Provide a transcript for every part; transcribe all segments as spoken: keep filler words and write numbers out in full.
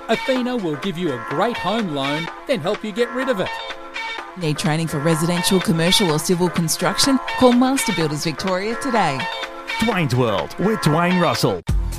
Athena will give you a great home loan, then help you get rid of it. Need training for residential, commercial or civil construction? Call Master Builders Victoria today. Dwayne's World with Dwayne Russell.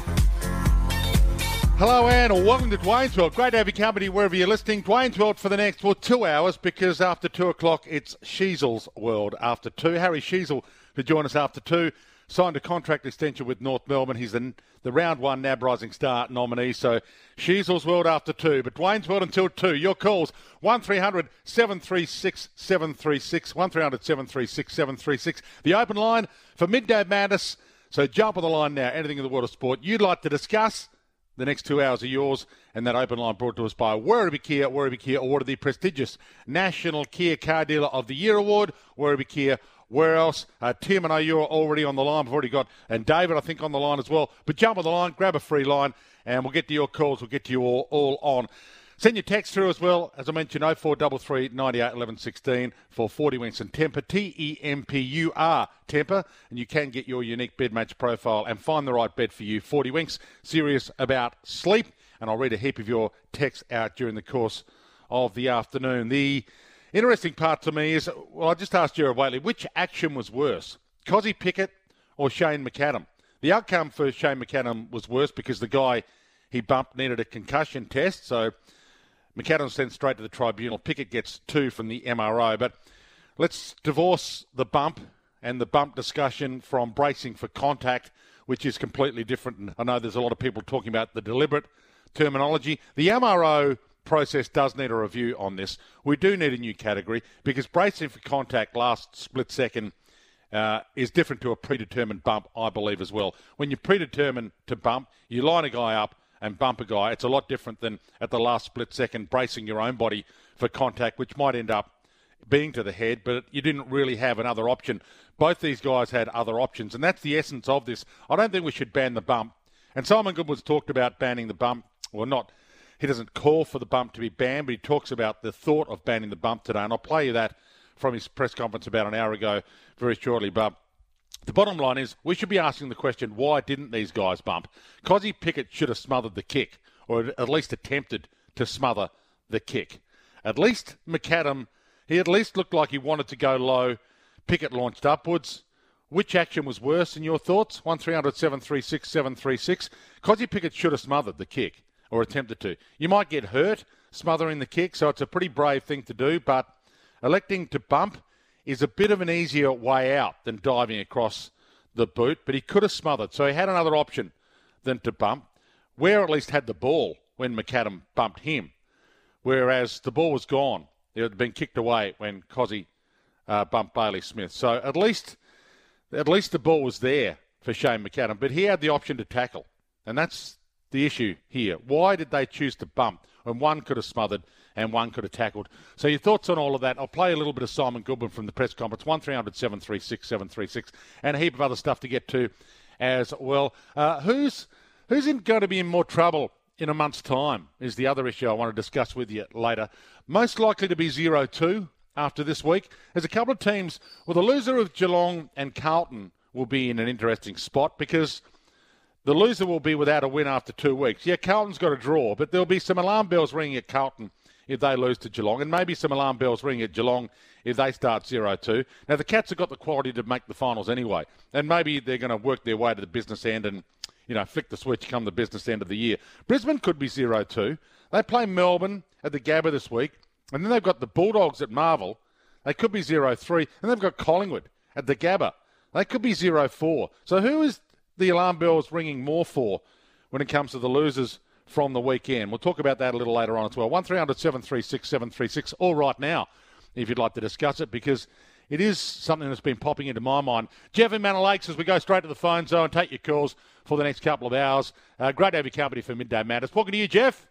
Hello and welcome to Dwayne's World. Great to have your company wherever you're listening. Dwayne's World for the next well, two hours because after two o'clock it's Sheezel's World after two. Harry Sheezel to join us after two. Signed a contract extension with North Melbourne. He's the, the round one N A B Rising Star nominee. So Sheezel's World after two. But Dwayne's World until two. Your calls, one three hundred seven three six seven three six, one three hundred seven three six seven three six. The open line for Midday Madness. So jump on the line now. Anything in the world of sport you'd like to discuss. The next two hours are yours, and that open line brought to us by Werribee Kia. Werribee Kia awarded the prestigious National Kia Car Dealer of the Year award. Werribee Kia. Where else? Uh, Tim, I know you're already on the line. We've already got, and David, I think, on the line as well. But jump on the line, grab a free line, and we'll get to your calls. We'll get to you all, all on. Send your text through as well. As I mentioned, oh four three three, nine eight, eleven, sixteen for forty Winks and Tempur, T E M P U R, Tempur, and you can get your unique bed match profile and find the right bed for you. forty Winks, serious about sleep, and I'll read a heap of your texts out during the course of the afternoon. The interesting part to me is, well, I just asked Gerard Whateley, which action was worse, Kozzy Pickett or Shane McAdam? The outcome for Shane McAdam was worse because the guy he bumped needed a concussion test, so McAdam sent straight to the tribunal. Pickett gets two from the M R O. But let's divorce the bump and the bump discussion from bracing for contact, which is completely different. And I know there's a lot of people talking about the deliberate terminology. The M R O process does need a review on this. We do need a new category because bracing for contact last split second uh, is different to a predetermined bump, I believe, as well. When you're predetermined to bump, you line a guy up and bump a guy. It's a lot different than at the last split second bracing your own body for contact, which might end up being to the head, but you didn't really have another option. Both these guys had other options, and that's the essence of this. I don't think we should ban the bump. And Simon Goodwin's talked about banning the bump, or not. He doesn't call for the bump to be banned, but he talks about the thought of banning the bump today, and I'll play you that from his press conference about an hour ago very shortly. But the bottom line is we should be asking the question, why didn't these guys bump? Kozzy Pickett should have smothered the kick, or at least attempted to smother the kick. At least McAdam, he at least looked like he wanted to go low. Pickett launched upwards. Which action was worse in your thoughts? one three hundred seven three six seven three six. Kozzy Pickett should have smothered the kick, or attempted to. You might get hurt smothering the kick, so it's a pretty brave thing to do, but electing to bump is a bit of an easier way out than diving across the boot, but he could have smothered. So he had another option than to bump. Ware at least had the ball when McAdam bumped him, whereas the ball was gone. It had been kicked away when Kozzy uh, bumped Bailey Smith. So at least, at least the ball was there for Shane McAdam, but he had the option to tackle, and that's the issue here. Why did they choose to bump when one could have smothered and one could have tackled? So your thoughts on all of that? I'll play a little bit of Simon Goodwin from the press conference, one three hundred seven three six seven three six, and a heap of other stuff to get to as well. Uh, who's who's in, going to be in more trouble in a month's time is the other issue I want to discuss with you later. Most likely to be zero two after this week. There's a couple of teams, well, the loser of Geelong and Carlton will be in an interesting spot because the loser will be without a win after two weeks. Yeah, Carlton's got a draw, but there'll be some alarm bells ringing at Carlton if they lose to Geelong, and maybe some alarm bells ringing at Geelong if they start zero two. Now, the Cats have got the quality to make the finals anyway, and maybe they're going to work their way to the business end and, you know, flick the switch come the business end of the year. Brisbane could be zero two. They play Melbourne at the Gabba this week, and then they've got the Bulldogs at Marvel. They could be zero three, and they've got Collingwood at the Gabba. They could be zero four. So who is the alarm bells ringing more for when it comes to the losers from the weekend? We'll talk about that a little later on as well. one three hundred seven three six seven three six, all right now, if you'd like to discuss it, because it is something that's been popping into my mind. Jeff in Manor Lakes, as we go straight to the phone zone, take your calls for the next couple of hours. Uh, great to have your company for Midday Madness. Talking to you, Jeff.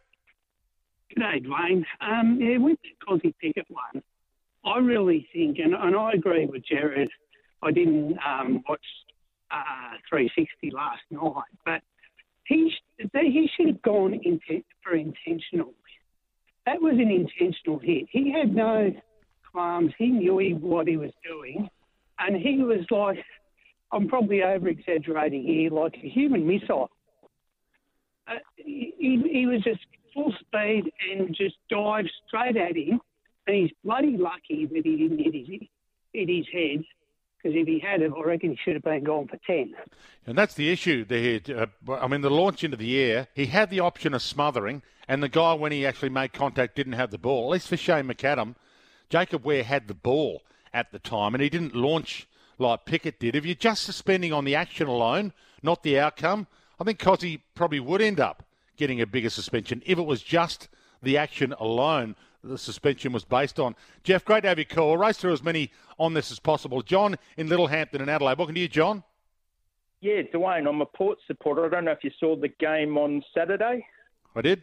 G'day, Dwayne. Um, yeah, with the Kozzy Pickett one, I really think, and, and I agree with Jared, I didn't um, watch uh, three sixty last night, but he he should have gone into, for intentional. That was an intentional hit. He had no qualms. He knew he, what he was doing, and he was like, I'm probably over-exaggerating here, like a human missile. Uh, he, he was just full speed and just dived straight at him. And he's bloody lucky that he didn't hit his, hit his head, because if he had it, I reckon he should have been gone for ten. And that's the issue there. Uh, I mean, the launch into the air, he had the option of smothering, and the guy, when he actually made contact, didn't have the ball. At least for Shane McAdam, Jacob Ware had the ball at the time, and he didn't launch like Pickett did. If you're just suspending on the action alone, not the outcome, I think Cozzy probably would end up getting a bigger suspension if it was just the action alone the suspension was based on. Jeff, great to have you call. We'll race through as many on this as possible. John in Littlehampton and Adelaide. Welcome to you, John. Yeah, Dwayne, I'm a Port supporter. I don't know if you saw the game on Saturday. I did.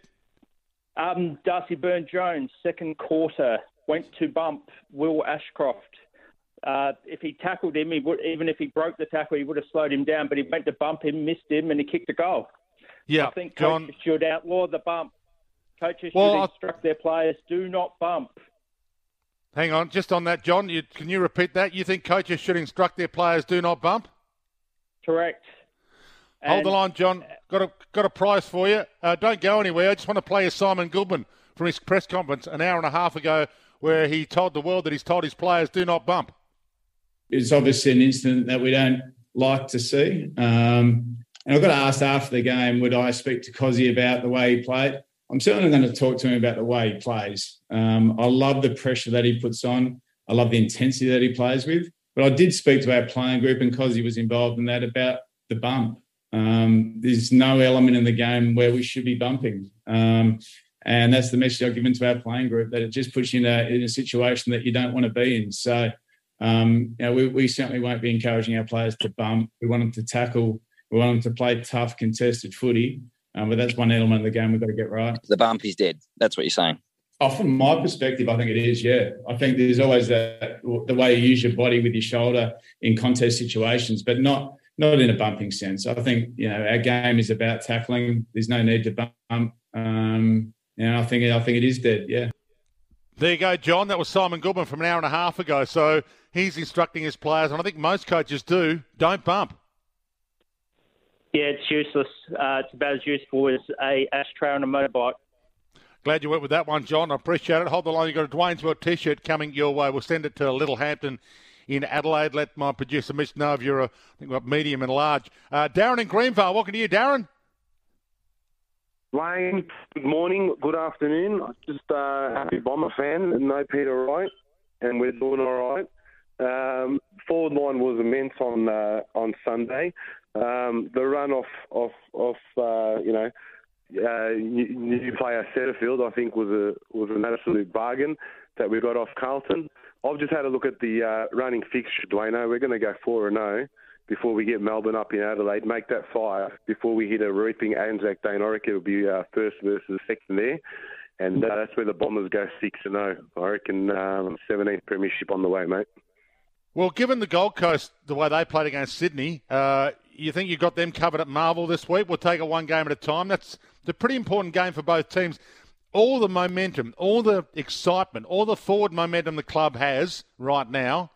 Um, Darcy Byrne-Jones, second quarter, went to bump Will Ashcroft. Uh, if he tackled him, he would, even if he broke the tackle, he would have slowed him down, but he went to bump him, missed him, and he kicked a goal. Yeah, I think John... coaches should outlaw the bump. Coaches well, should instruct their players, do not bump. Hang on, just on that, John, you, can you repeat that? You think coaches should instruct their players, do not bump? Correct. Hold and, the line, John. Got a got a prize for you. Uh, don't go anywhere. I just want to play you Simon Goodman from his press conference an hour and a half ago, where he told the world that he's told his players, do not bump. It's obviously an incident that we don't like to see. Um, and I got asked after the game, would I speak to Cozzy about the way he played? I'm certainly going to talk to him about the way he plays. Um, I love the pressure that he puts on. I love the intensity that he plays with. But I did speak to our playing group, and Cozzy was involved in that, about the bump. Um, there's no element in the game where we should be bumping. Um, and that's the message I've given to our playing group, that it just puts you in a, in a situation that you don't want to be in. So, um, you know, we, we certainly won't be encouraging our players to bump. We want them to tackle. We want them to play tough, contested footy. Um, but that's one element of the game we've got to get right. The bump is dead. That's what you're saying. Oh, from my perspective, I think it is, yeah. I think there's always that, the way you use your body with your shoulder in contest situations, but not not in a bumping sense. I think, you know, our game is about tackling. There's no need to bump. Um, and I think, I think it is dead, yeah. There you go, John. That was Simon Goodman from an hour and a half ago. So he's instructing his players, and I think most coaches do, don't bump. Yeah, it's useless. Uh, it's about as useful as a ashtray on a motorbike. Glad you went with that one, John. I appreciate it. Hold the line. You've got a Dwayne's World T-shirt coming your way. We'll send it to Littlehampton in Adelaide. Let my producer Mitch know if you're a, I think we've got medium and large. Uh, Darren in Greenvale. Welcome to you, Darren. Dwayne, good morning, good afternoon. Just uh, happy Bomber fan and no Peter Wright, and we're doing all right. Um, forward line was immense on uh, on Sunday. Um, the run off off off uh, you know uh, new player Setterfield, I think was a was an absolute bargain that we got off Carlton. I've just had a look at the uh, running fixture, Dwayne. We're going to go four and zero before we get Melbourne up in Adelaide. Make that five before we hit a reaping Anzac Day. And I reckon it'll be uh, first versus second there, and uh, that's where the Bombers go six and zero. I reckon um, seventeenth premiership on the way, mate. Well, given the Gold Coast, the way they played against Sydney, uh, you think you've got them covered at Marvel this week? We'll take it one game at a time. That's a pretty important game for both teams. All the momentum, all the excitement, all the forward momentum the club has right now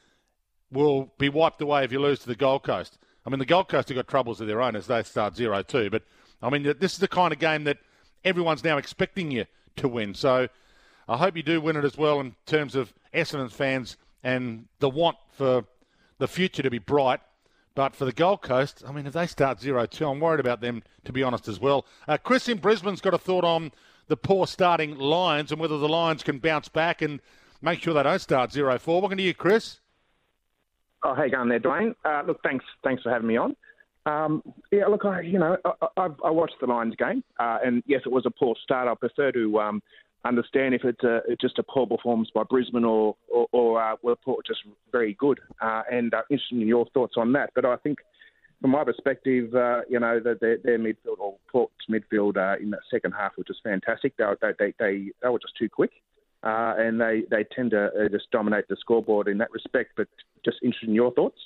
will be wiped away if you lose to the Gold Coast. I mean, the Gold Coast have got troubles of their own as they start zero two, but, I mean, this is the kind of game that everyone's now expecting you to win. So I hope you do win it as well in terms of Essendon fans and the want for the future to be bright. But for the Gold Coast, I mean, if they start zero two, I'm worried about them, to be honest, as well. Uh, Chris in Brisbane's got a thought on the poor starting Lions and whether the Lions can bounce back and make sure they don't start zero four. Welcome to you, Chris. Oh, how you going there, Dwayne? Uh, look, thanks thanks for having me on. Um, yeah, look, I, you know, I, I, I watched the Lions game, uh, and yes, it was a poor start. I prefer to um, understand if it's, a, it's just a poor performance by Brisbane or or, or uh, were Port just very good. Uh, and uh, interested in your thoughts on that. But I think, from my perspective, uh, you know, the, their, their midfield or Port's midfield uh, in that second half was just fantastic. They they they, they, they were just too quick, uh, and they, they tend to uh, just dominate the scoreboard in that respect. But just interested in your thoughts.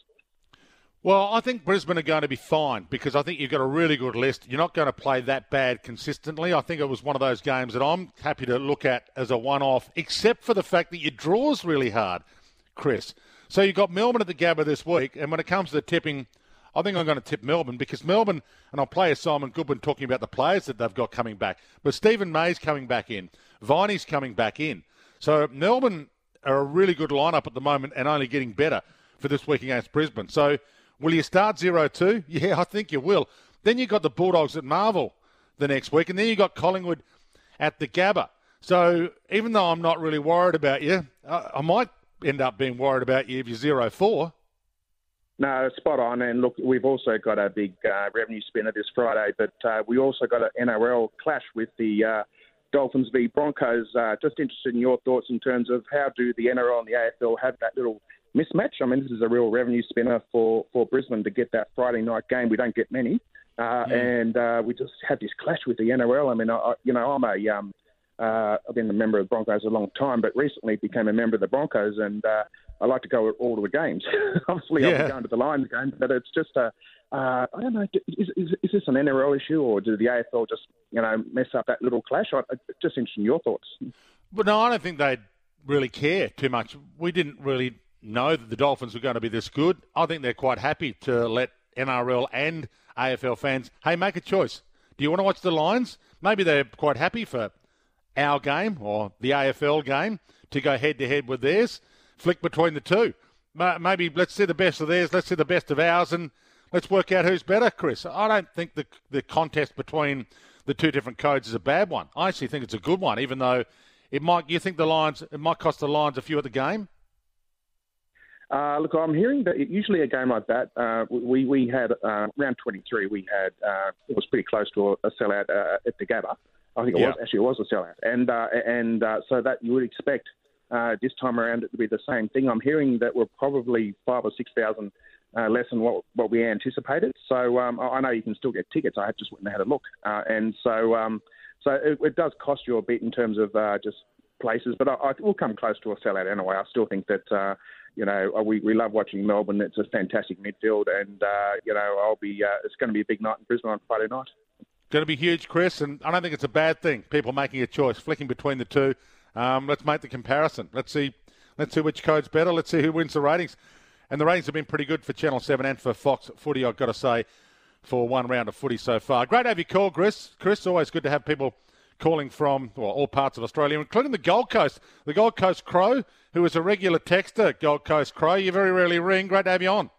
Well, I think Brisbane are going to be fine because I think you've got a really good list. You're not going to play that bad consistently. I think it was one of those games that I'm happy to look at as a one-off, except for the fact that your draw's really hard, Chris. So you've got Melbourne at the Gabba this week, and when it comes to the tipping, I think I'm going to tip Melbourne because Melbourne, and I'll play as Simon Goodwin talking about the players that they've got coming back, but Stephen May's coming back in. Viney's coming back in. So Melbourne are a really good lineup at the moment and only getting better for this week against Brisbane. So will you start zero two? Yeah, I think you will. Then you've got the Bulldogs at Marvel the next week, and then you've got Collingwood at the Gabba. So even though I'm not really worried about you, I, I might end up being worried about you if you're zero four. No, spot on. And look, we've also got a big uh, revenue spinner this Friday, but uh, we also got an N R L clash with the uh, Dolphins v Broncos. Uh, just interested in your thoughts in terms of how do the N R L and the A F L have that little mismatch? I mean, this is a real revenue spinner for, for Brisbane to get that Friday night game. We don't get many. Uh, yeah. And uh, we just had this clash with the N R L. I mean, I, you know, I'm a, um, uh, I've been a member of the Broncos a long time, but recently became a member of the Broncos, and uh, I like to go all to the games. Obviously, yeah. I'll be going to the Lions game, but it's just a, uh, I don't know, is, is, is this an N R L issue, or do the A F L just, you know, mess up that little clash? I, I, just interested in your thoughts. But no, I don't think they'd really care too much. We didn't really know that the Dolphins were going to be this good. I think they're quite happy to let N R L and A F L fans, hey, make a choice. Do you want to watch the Lions? Maybe they're quite happy for our game or the A F L game to go head-to-head with theirs. Flick between the two. Maybe let's see the best of theirs, let's see the best of ours, and let's work out who's better, Chris. I don't think the the contest between the two different codes is a bad one. I actually think it's a good one, even though it might. You think the Lions, it might cost the Lions a few at the game? Uh, look, I'm hearing that usually a game like that, uh, we we had uh, round twenty-three. We had uh, it was pretty close to a, a sellout uh, at the Gabba. I think it yeah. was actually it was a sellout, and uh, and uh, so that you would expect uh, this time around it to be the same thing. I'm hearing that we're probably five or six thousand uh, less than what what we anticipated. So um, I know you can still get tickets. I just went and had a look, uh, and so um, so it, it does cost you a bit in terms of uh, just places, but I, I will come close to a sellout anyway. I still think that. Uh, You know, we, we love watching Melbourne. It's a fantastic midfield, and uh, you know, I'll be. Uh, it's going to be a big night in Brisbane on Friday night. Going to be huge, Chris, and I don't think it's a bad thing. People making a choice, flicking between the two. Um, let's make the comparison. Let's see. Let's see which code's better. Let's see who wins the ratings. And the ratings have been pretty good for Channel Seven and for Fox Footy. I've got to say, for one round of footy so far. Great to have you call, Chris. Chris, always good to have people calling from well, all parts of Australia, including the Gold Coast. The Gold Coast Crow, who is a regular texter, Gold Coast Crow. You very rarely ring. Great to have you on.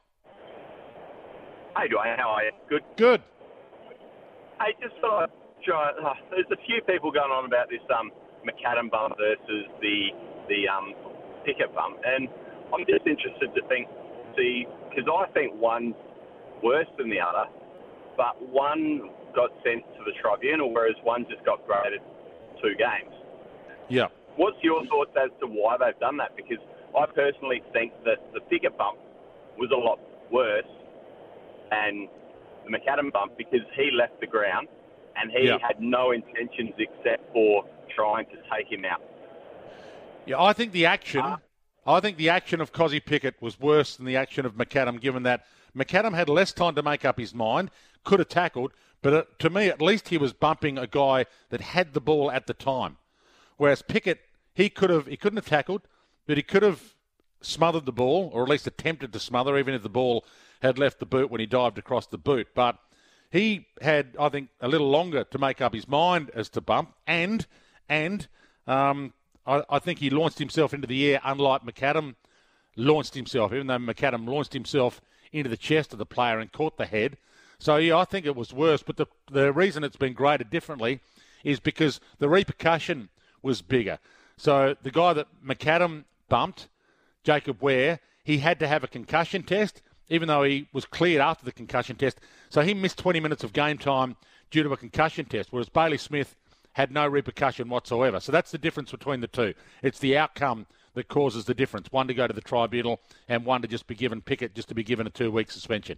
Hey, Dwayne. How are you? Good? Good. Hey, just thought I'd try, uh, there's a few people going on about this um, McAdam bump versus the the um, Pickett bump, and I'm just interested to think, see, because I think one's worse than the other, but one got sent to the tribunal, whereas one just got graded two games. Yeah. What's your thoughts as to why they've done that? Because I personally think that the Pickett bump was a lot worse than the McAdam bump because he left the ground and he yeah. had no intentions except for trying to take him out. Yeah, I think the action, uh, I think the action of Cozzy Pickett was worse than the action of McAdam, given that McAdam had less time to make up his mind, could have tackled, but uh, to me, at least he was bumping a guy that had the ball at the time. Whereas Pickett, he could have, he couldn't have tackled, but he could have smothered the ball, or at least attempted to smother, even if the ball had left the boot when he dived across the boot. But he had, I think, a little longer to make up his mind as to bump, and and um, I, I think he launched himself into the air, unlike McAdam launched himself, even though McAdam launched himself into the chest of the player and caught the head. So, yeah, I think it was worse. But the the reason it's been graded differently is because the repercussion was bigger. So the guy that McAdam bumped, Jacob Ware, he had to have a concussion test, even though he was cleared after the concussion test. So he missed twenty minutes of game time due to a concussion test, whereas Bailey Smith had no repercussion whatsoever. So that's the difference between the two. It's the outcome that causes the difference. One to go to the tribunal and one to just be given Pickett, just to be given a two-week suspension.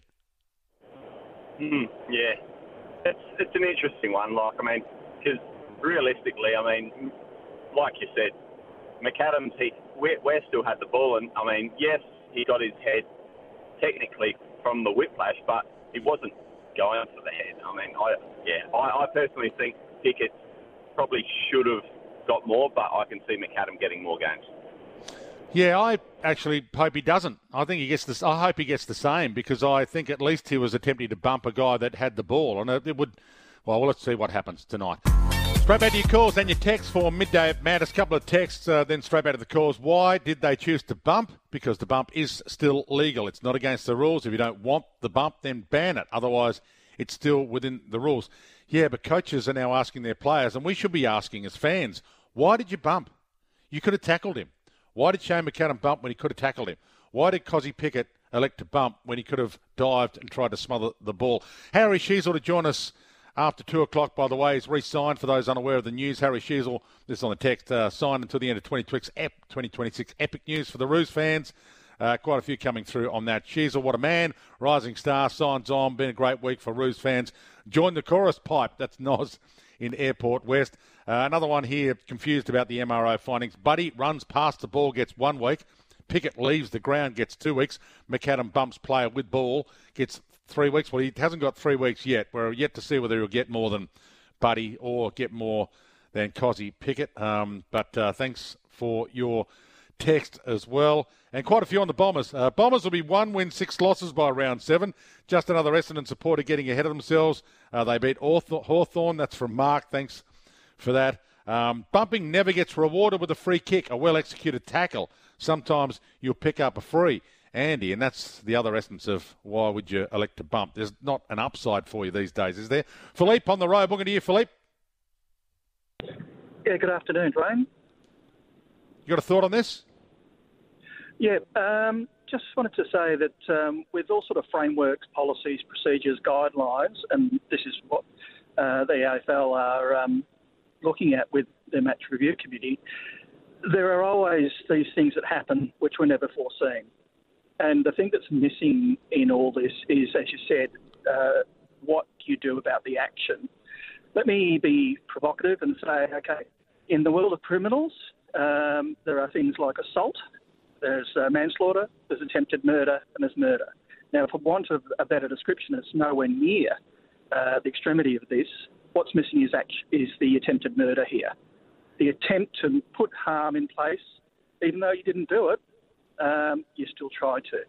Mm, yeah. It's, it's an interesting one. Like, I mean, because realistically, I mean, like you said, McAdams, he, Ware, Ware still had the ball, and I mean, yes, he got his head technically from the whiplash, but he wasn't going for the head. I mean, I yeah, I, I personally think Pickett probably should have got more, but I can see McAdam getting more games. Yeah, I actually hope he doesn't. I think he gets this. I hope he gets the same because I think at least he was attempting to bump a guy that had the ball, and it would. Well, well let's see what happens tonight. Straight back to your calls and your texts for Midday Madness. Couple of texts, uh, then straight back to the calls. Why did they choose to bump? Because the bump is still legal. It's not against the rules. If you don't want the bump, then ban it. Otherwise, it's still within the rules. Yeah, but coaches are now asking their players, and we should be asking as fans, why did you bump? You could have tackled him. Why did Shane McAdam bump when he could have tackled him? Why did Cozzy Pickett elect to bump when he could have dived and tried to smother the ball? Harry Sheezel to join us after two o'clock, by the way. He's re-signed for those unaware of the news. Harry Sheezel, this is on the text, uh, signed until the end of twenty twenty-six. Epic news for the Roos fans. Uh, quite a few coming through on that. Sheezel, what a man. Rising star, signs on. Been a great week for Roos fans. Join the chorus pipe. That's Noz in Airport West. Uh, another one here, confused about the M R O findings. Buddy runs past the ball, gets one week. Pickett leaves the ground, gets two weeks. McAdam bumps player with ball, gets three weeks. Well, he hasn't got three weeks yet. We're yet to see whether he'll get more than Buddy or get more than Cozzy Pickett. Um, but uh, thanks for your text as well. And quite a few on the Bombers. Uh, Bombers will be one win, six losses by round seven. Just another Essendon supporter getting ahead of themselves. Uh, they beat Hawthorn. That's from Mark. Thanks for that. Um, bumping never gets rewarded with a free kick, a well-executed tackle. Sometimes you'll pick up a free, Andy, and that's the other essence of why would you elect to bump. There's not an upside for you these days, is there? Philippe on the road. Welcome to you, Philippe. Yeah, good afternoon, Dwayne. You got a thought on this? Yeah, um, just wanted to say that um, with all sort of frameworks, policies, procedures, guidelines, and this is what uh, the A F L are um, looking at with their match review committee, there are always these things that happen which were never foreseen. And the thing that's missing in all this is, as you said, uh, what you do about the action. Let me be provocative and say, okay, in the world of criminals, um, there are things like assault, there's uh, manslaughter, there's attempted murder, and there's murder. Now, for want of a better description, it's nowhere near uh, the extremity of this. What's missing is, act- is the attempted murder here. The attempt to put harm in place, even though you didn't do it, um, you still tried to.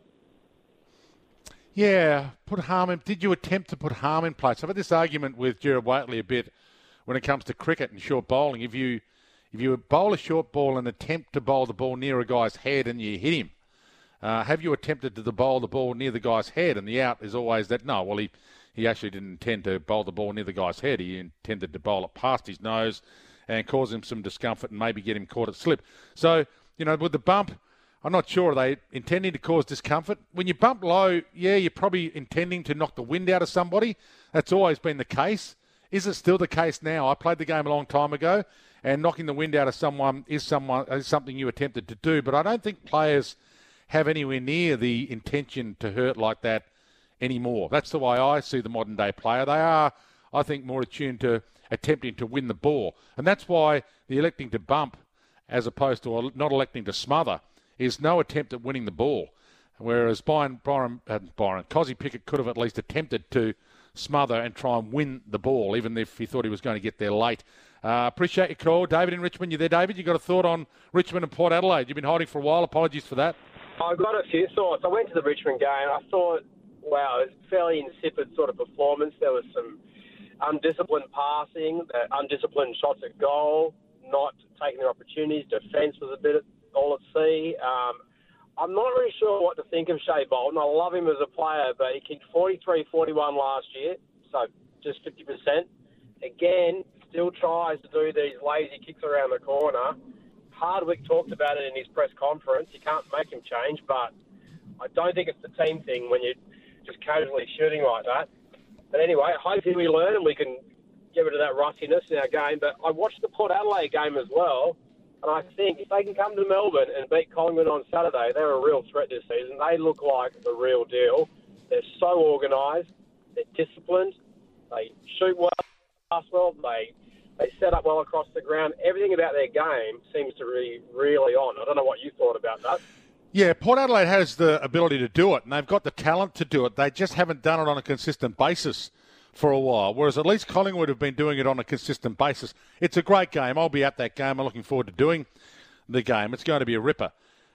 Yeah, put harm in. Did you attempt to put harm in place? I've had this argument with Gerard Whateley a bit when it comes to cricket and short bowling. If you if you bowl a short ball and attempt to bowl the ball near a guy's head and you hit him, uh, have you attempted to bowl the ball near the guy's head? And the out is always that, no, well, he, he actually didn't intend to bowl the ball near the guy's head. He intended to bowl it past his nose and cause him some discomfort and maybe get him caught at slip. So, you know, with the bump, I'm not sure. Are they intending to cause discomfort? When you bump low, yeah, you're probably intending to knock the wind out of somebody. That's always been the case. Is it still the case now? I played the game a long time ago, and knocking the wind out of someone is someone is something you attempted to do. But I don't think players have anywhere near the intention to hurt like that anymore. That's the way I see the modern-day player. They are, I think, more attuned to attempting to win the ball. And that's why the electing to bump, as opposed to not electing to smother, is no attempt at winning the ball. Whereas Byron, Byron, uh, Byron Cozzy Pickett could have at least attempted to smother and try and win the ball, even if he thought he was going to get there late. Uh, appreciate your call. David in Richmond, you there, David? You got a thought on Richmond and Port Adelaide? You've been hiding for a while. Apologies for that. I've got a few thoughts. I went to the Richmond game. I thought, wow, it was a fairly insipid sort of performance. There was some undisciplined passing, undisciplined shots at goal, not taking their opportunities. Defence was a bit all at sea. Um, I'm not really sure what to think of Shea Bolton. I love him as a player, but he kicked forty-three forty-one last year, so just fifty percent. Again, still tries to do these lazy kicks around the corner. Hardwick talked about it in his press conference. You can't make him change, but I don't think it's the team thing when you're just casually shooting like that. But anyway, hopefully we learn and we can get rid of that rustiness in our game. But I watched the Port Adelaide game as well, and I think if they can come to Melbourne and beat Collingwood on Saturday, they're a real threat this season. They look like the real deal. They're so organised. They're disciplined. They shoot well, pass well. They they set up well across the ground. Everything about their game seems to be really on. I don't know what you thought about that. Yeah, Port Adelaide has the ability to do it, and they've got the talent to do it. They just haven't done it on a consistent basis for a while, whereas at least Collingwood have been doing it on a consistent basis. It's a great game. I'll be at that game. I'm looking forward to doing the game. It's going to be a ripper.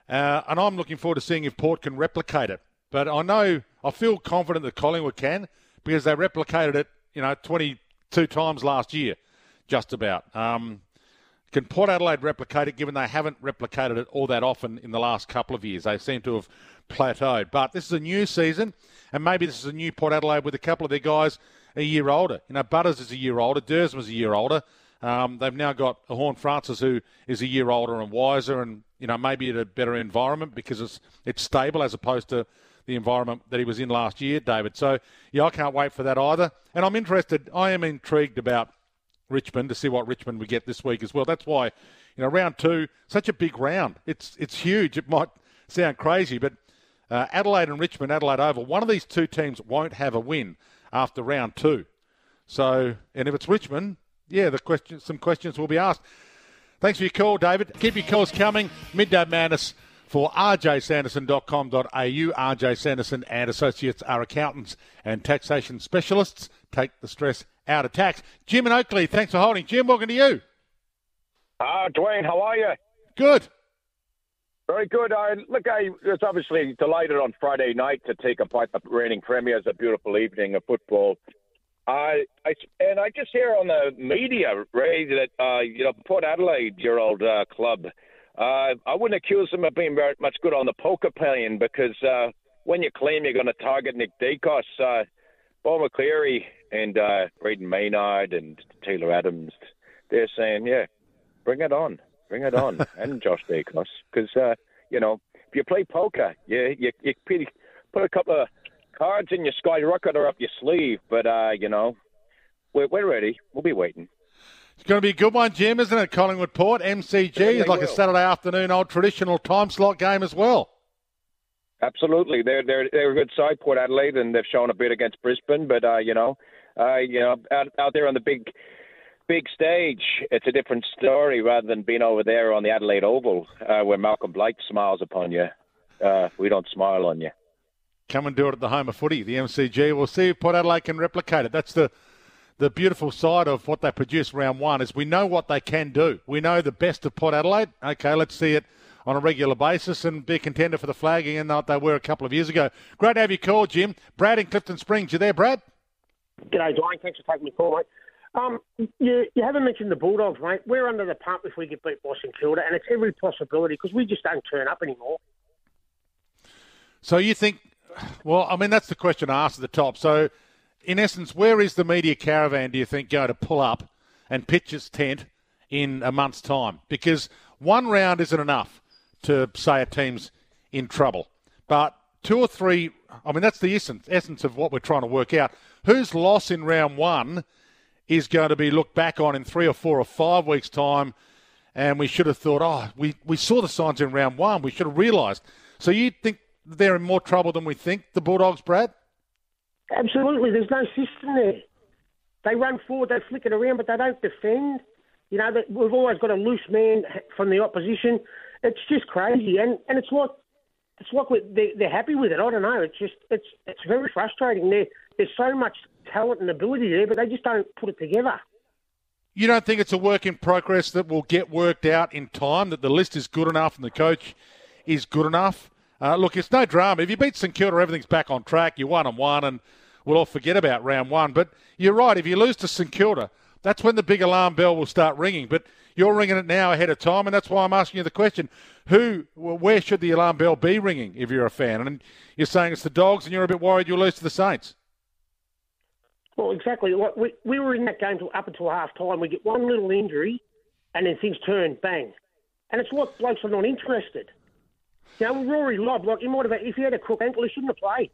Uh, and I'm looking forward to seeing if Port can replicate it. But I know, I feel confident that Collingwood can, because they replicated it, you know, twenty-two times last year, just about. Um, can Port Adelaide replicate it, given they haven't replicated it all that often in the last couple of years? They seem to have plateaued. But this is a new season, and maybe this is a new Port Adelaide with a couple of their guys a year older. You know, Butters is a year older, Dursman's a year older. Um, they've now got Horn Francis, who is a year older and wiser, and, you know, maybe at a better environment because it's it's stable as opposed to the environment that he was in last year, David. So, yeah, I can't wait for that either. And I'm interested, I am intrigued about Richmond to see what Richmond we get this week as well. That's why, you know, round two, such a big round. It's it's huge. It might sound crazy, but uh, Adelaide and Richmond, Adelaide Oval, one of these two teams won't have a win after round two. So, and if it's Richmond, yeah, the question, some questions will be asked. Thanks for your call, David. Keep your calls coming. Midday Madness for r j sanderson dot com dot a u. R J Sanderson and Associates are accountants and taxation specialists. Take the stress out of tax. Jim and Oakley, thanks for holding. Jim, welcome to you. Ah, uh, Dwayne, how are you? Good. Very good. I look, I was obviously delighted on Friday night to take a part of the reigning premiers. A beautiful evening of football. I, I and I just hear on the media, Ray, that uh, you know, Port Adelaide, your old uh, club. Uh, I wouldn't accuse them of being very much good on the poker playing, because uh, when you claim you're going to target Nick Dacos, uh, Bo McCleary and uh, Braden Maynard and Taylor Adams, they're saying, yeah, bring it on, bring it on, and Josh Dacos, because uh, you know, if you play poker, you you, you put a couple of cards in your skyrocketer up your sleeve, but uh, you know, we're we're ready. We'll be waiting. It's going to be a good one, Jim, isn't it? Collingwood Port, M C G, is like will. a Saturday afternoon old traditional time slot game as well. Absolutely, they're they're they're a good side, Port Adelaide, and they've shown a bit against Brisbane. But uh, you know, uh, you know, out, out there on the big big stage, it's a different story rather than being over there on the Adelaide Oval, uh, where Malcolm Blake smiles upon you. Uh, we don't smile on you. Come and do it at the home of footy, the M C G. We'll see if Port Adelaide can replicate it. That's the the beautiful side of what they produced round one, is we know what they can do. We know the best of Port Adelaide. Okay, let's see it on a regular basis and be a contender for the flag again, like they were a couple of years ago. Great to have you call, Jim. Brad in Clifton Springs. You there, Brad? G'day, Dwayne. Thanks for taking my call, mate. Um, you, you haven't mentioned the Bulldogs, mate. We're under the pump if we get beat by St Kilda, and it's every possibility because we just don't turn up anymore. So you think, well, I mean, that's the question I asked at the top. So, in essence, where is the media caravan, do you think, going to pull up and pitch its tent in a month's time? Because one round isn't enough to say a team's in trouble. But two or three, I mean, that's the essence, essence of what we're trying to work out. Whose loss in round one is going to be looked back on in three or four or five weeks' time, and we should have thought, oh, we, we saw the signs in round one. We should have realised. So you think they're in more trouble than we think, the Bulldogs, Brad? Absolutely. There's no system there. They run forward, they flick it around, but they don't defend. You know, we've always got a loose man from the opposition. It's just crazy, and, and it's like it's like we're, they're, they're happy with it. I don't know. It's just it's it's very frustrating. There there's so much talent and ability there, but they just don't put it together. You don't think it's a work in progress that will get worked out in time? That the list is good enough and the coach is good enough? Uh, look, it's no drama. If you beat St Kilda, everything's back on track. You're one and one, and we'll all forget about round one. But you're right. If you lose to St Kilda, that's when the big alarm bell will start ringing. But you're ringing it now ahead of time, and that's why I'm asking you the question: Who, well, where should the alarm bell be ringing if you're a fan? And you're saying it's the Dogs, and you're a bit worried you'll lose to the Saints. Well, exactly. We we were in that game till, up until half time. We get one little injury, and then things turn bang, and it's like blokes are not interested. You know, Rory Lobb, like he might have, if he had a crook ankle, he shouldn't have played.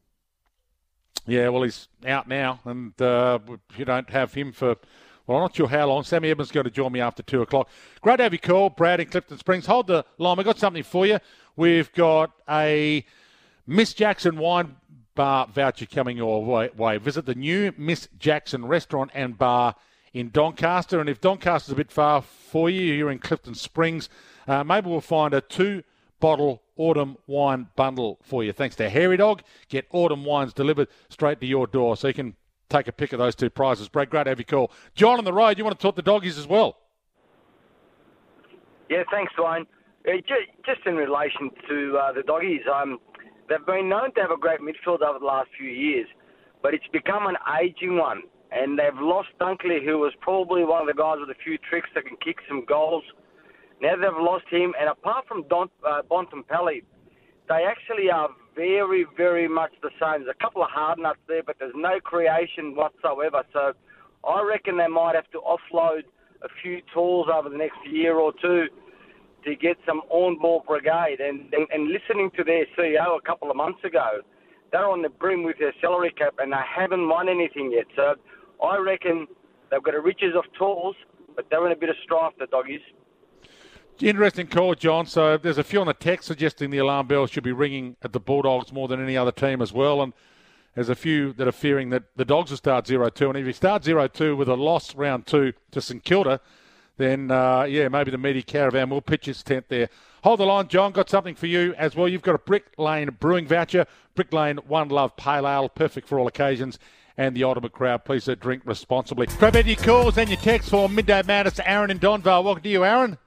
Yeah, well, he's out now, and uh, you don't have him for, well, I'm not sure how long. Sammy Evans is going to join me after two o'clock. Great to have you call, Brad in Clifton Springs. Hold the line. We've got something for you. We've got a Miss Jackson wine bar voucher coming your way. Visit the new Miss Jackson restaurant and bar in Doncaster. And if Doncaster's a bit far for you, you're in Clifton Springs, uh, maybe we'll find a two bottle autumn wine bundle for you. Thanks to Hairy Dog, get autumn wines delivered straight to your door so you can take a pick of those two prizes. Brad, great to have you call. John on the road, you want to talk the doggies as well? Yeah, thanks, Dwayne. Uh, ju- just in relation to uh, the Doggies, um, they've been known to have a great midfield over the last few years, but it's become an ageing one. And they've lost Dunkley, who was probably one of the guys with a few tricks that can kick some goals. Now they've lost him, and apart from Don, uh, Bontempelli, they actually are very, very much the same. There's a couple of hard nuts there, but there's no creation whatsoever. So I reckon they might have to offload a few tools over the next year or two to get some on-ball brigade. And, and, and listening to their C E O a couple of months ago, they're on the brim with their salary cap, and they haven't won anything yet. So I reckon they've got a riches of tools, but they're in a bit of strife, the Doggies. Interesting call, John. So there's a few on the text suggesting the alarm bell should be ringing at the Bulldogs more than any other team as well. And there's a few that are fearing that the Dogs will start zero two. And if you start zero two with a loss round two to St Kilda, then, uh, yeah, maybe the Meaty Caravan will pitch its tent there. Hold the line, John. Got something for you as well. You've got a Brick Lane brewing voucher. Brick Lane One Love Pale Ale, perfect for all occasions. And the ultimate crowd. Please uh, drink responsibly. Grab out your calls and your texts for Midday Madness. Aaron and Donvale. Welcome to you, Aaron.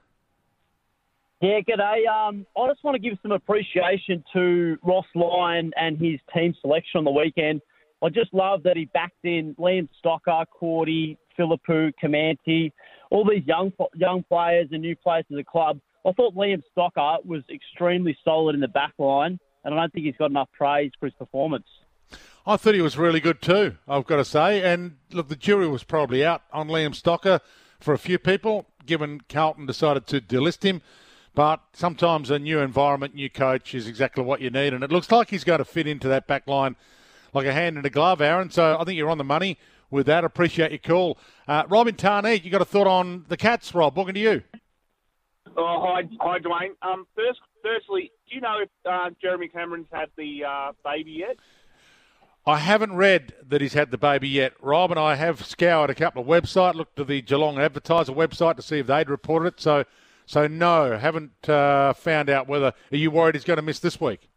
Yeah, g'day. Um, I just want to give some appreciation to Ross Lyon and his team selection on the weekend. I just love that he backed in Liam Stocker, Cordy, Philippou, Comanche, all these young young players and new players to the club. I thought Liam Stocker was extremely solid in the back line, and I don't think he's got enough praise for his performance. I thought he was really good too, I've got to say. And look, the jury was probably out on Liam Stocker for a few people, given Carlton decided to delist him. But sometimes a new environment, new coach is exactly what you need. And it looks like he's going to fit into that back line like a hand in a glove, Aaron. So I think you're on the money with that. Appreciate your call. Uh, Robin Tarnee, you got a thought on the Cats, Rob? Welcome to you. Oh, hi, hi, Dwayne. Um, first, firstly, do you know if uh, Jeremy Cameron's had the uh, baby yet? I haven't read that he's had the baby yet, Rob, and I have scoured a couple of websites, looked at the Geelong Advertiser website to see if they'd reported it. So, so no, haven't uh, found out whether. Are you worried he's going to miss this week?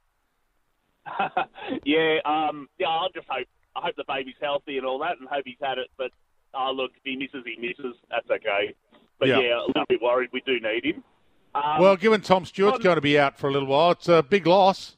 yeah, um, yeah. I'll just hope. I hope the baby's healthy and all that, and hope he's had it. But uh, look, if he misses, he misses. That's okay. But yeah, yeah a little bit worried. We do need him. Um, well, given Tom Stewart's on, going to be out for a little while, it's a big loss.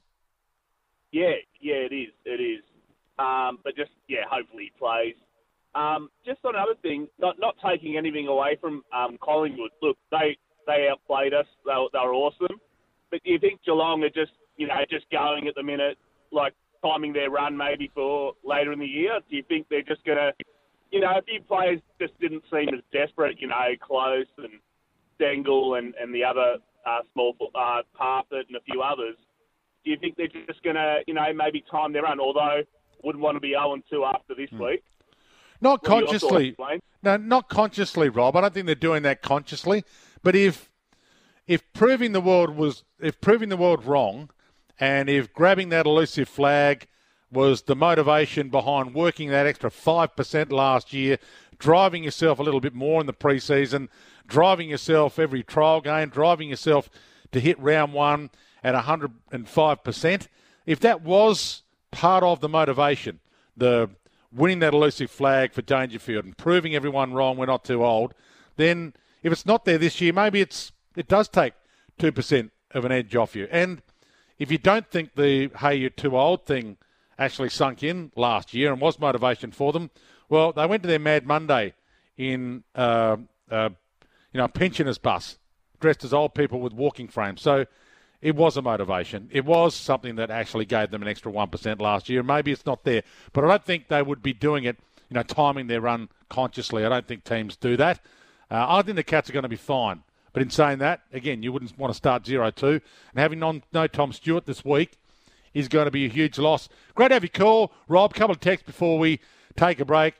Yeah, yeah, it is. It is. Um, but just, yeah, hopefully he plays. Um, just on another thing, not not taking anything away from um, Collingwood. Look, they they outplayed us. They were, they were awesome. But do you think Geelong are just, you know, just going at the minute, like timing their run maybe for later in the year? Do you think they're just going to, you know, a few players just didn't seem as desperate, you know, Close and Stengel and, and the other uh, small uh, Parfitt and a few others. Do you think they're just going to, you know, maybe time their run, although wouldn't want to be oh and two after this mm. week? Not consciously. No, not consciously, Rob. I don't think they're doing that consciously. But if if proving the world was if proving the world wrong, and if grabbing that elusive flag was the motivation behind working that extra five percent last year, driving yourself a little bit more in the preseason, driving yourself every trial game, driving yourself to hit round one at one hundred five percent, if that was part of the motivation, the winning that elusive flag for Dangerfield and proving everyone wrong, we're not too old, then if it's not there this year, maybe it's it does take two percent of an edge off you. And if you don't think the, hey, you're too old thing actually sunk in last year and was motivation for them, well, they went to their Mad Monday in, uh, uh, you know, a pensioners bus, dressed as old people with walking frames. So it was a motivation. It was something that actually gave them an extra one percent last year. Maybe it's not there. But I don't think they would be doing it, you know, timing their run consciously. I don't think teams do that. Uh, I think the Cats are going to be fine. But in saying that, again, you wouldn't want to start zero two. And having non, no Tom Stewart this week is going to be a huge loss. Great to have your call, Rob. A couple of texts before we take a break.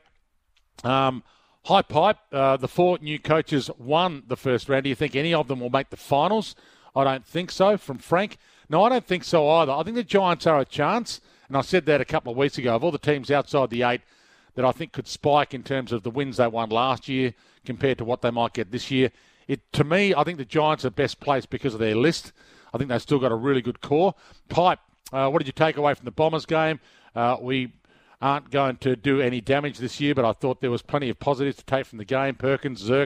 Um, High Pipe, uh, the four new coaches won the first round. Do you think any of them will make the finals? I don't think so, from Frank. No, I don't think so either. I think the Giants are a chance, and I said that a couple of weeks ago, of all the teams outside the eight that I think could spike in terms of the wins they won last year compared to what they might get this year. It To me, I think the Giants are best placed because of their list. I think they've still got a really good core. Pipe, uh, what did you take away from the Bombers game? Uh, we aren't going to do any damage this year, but I thought there was plenty of positives to take from the game. Perkins, Zerk,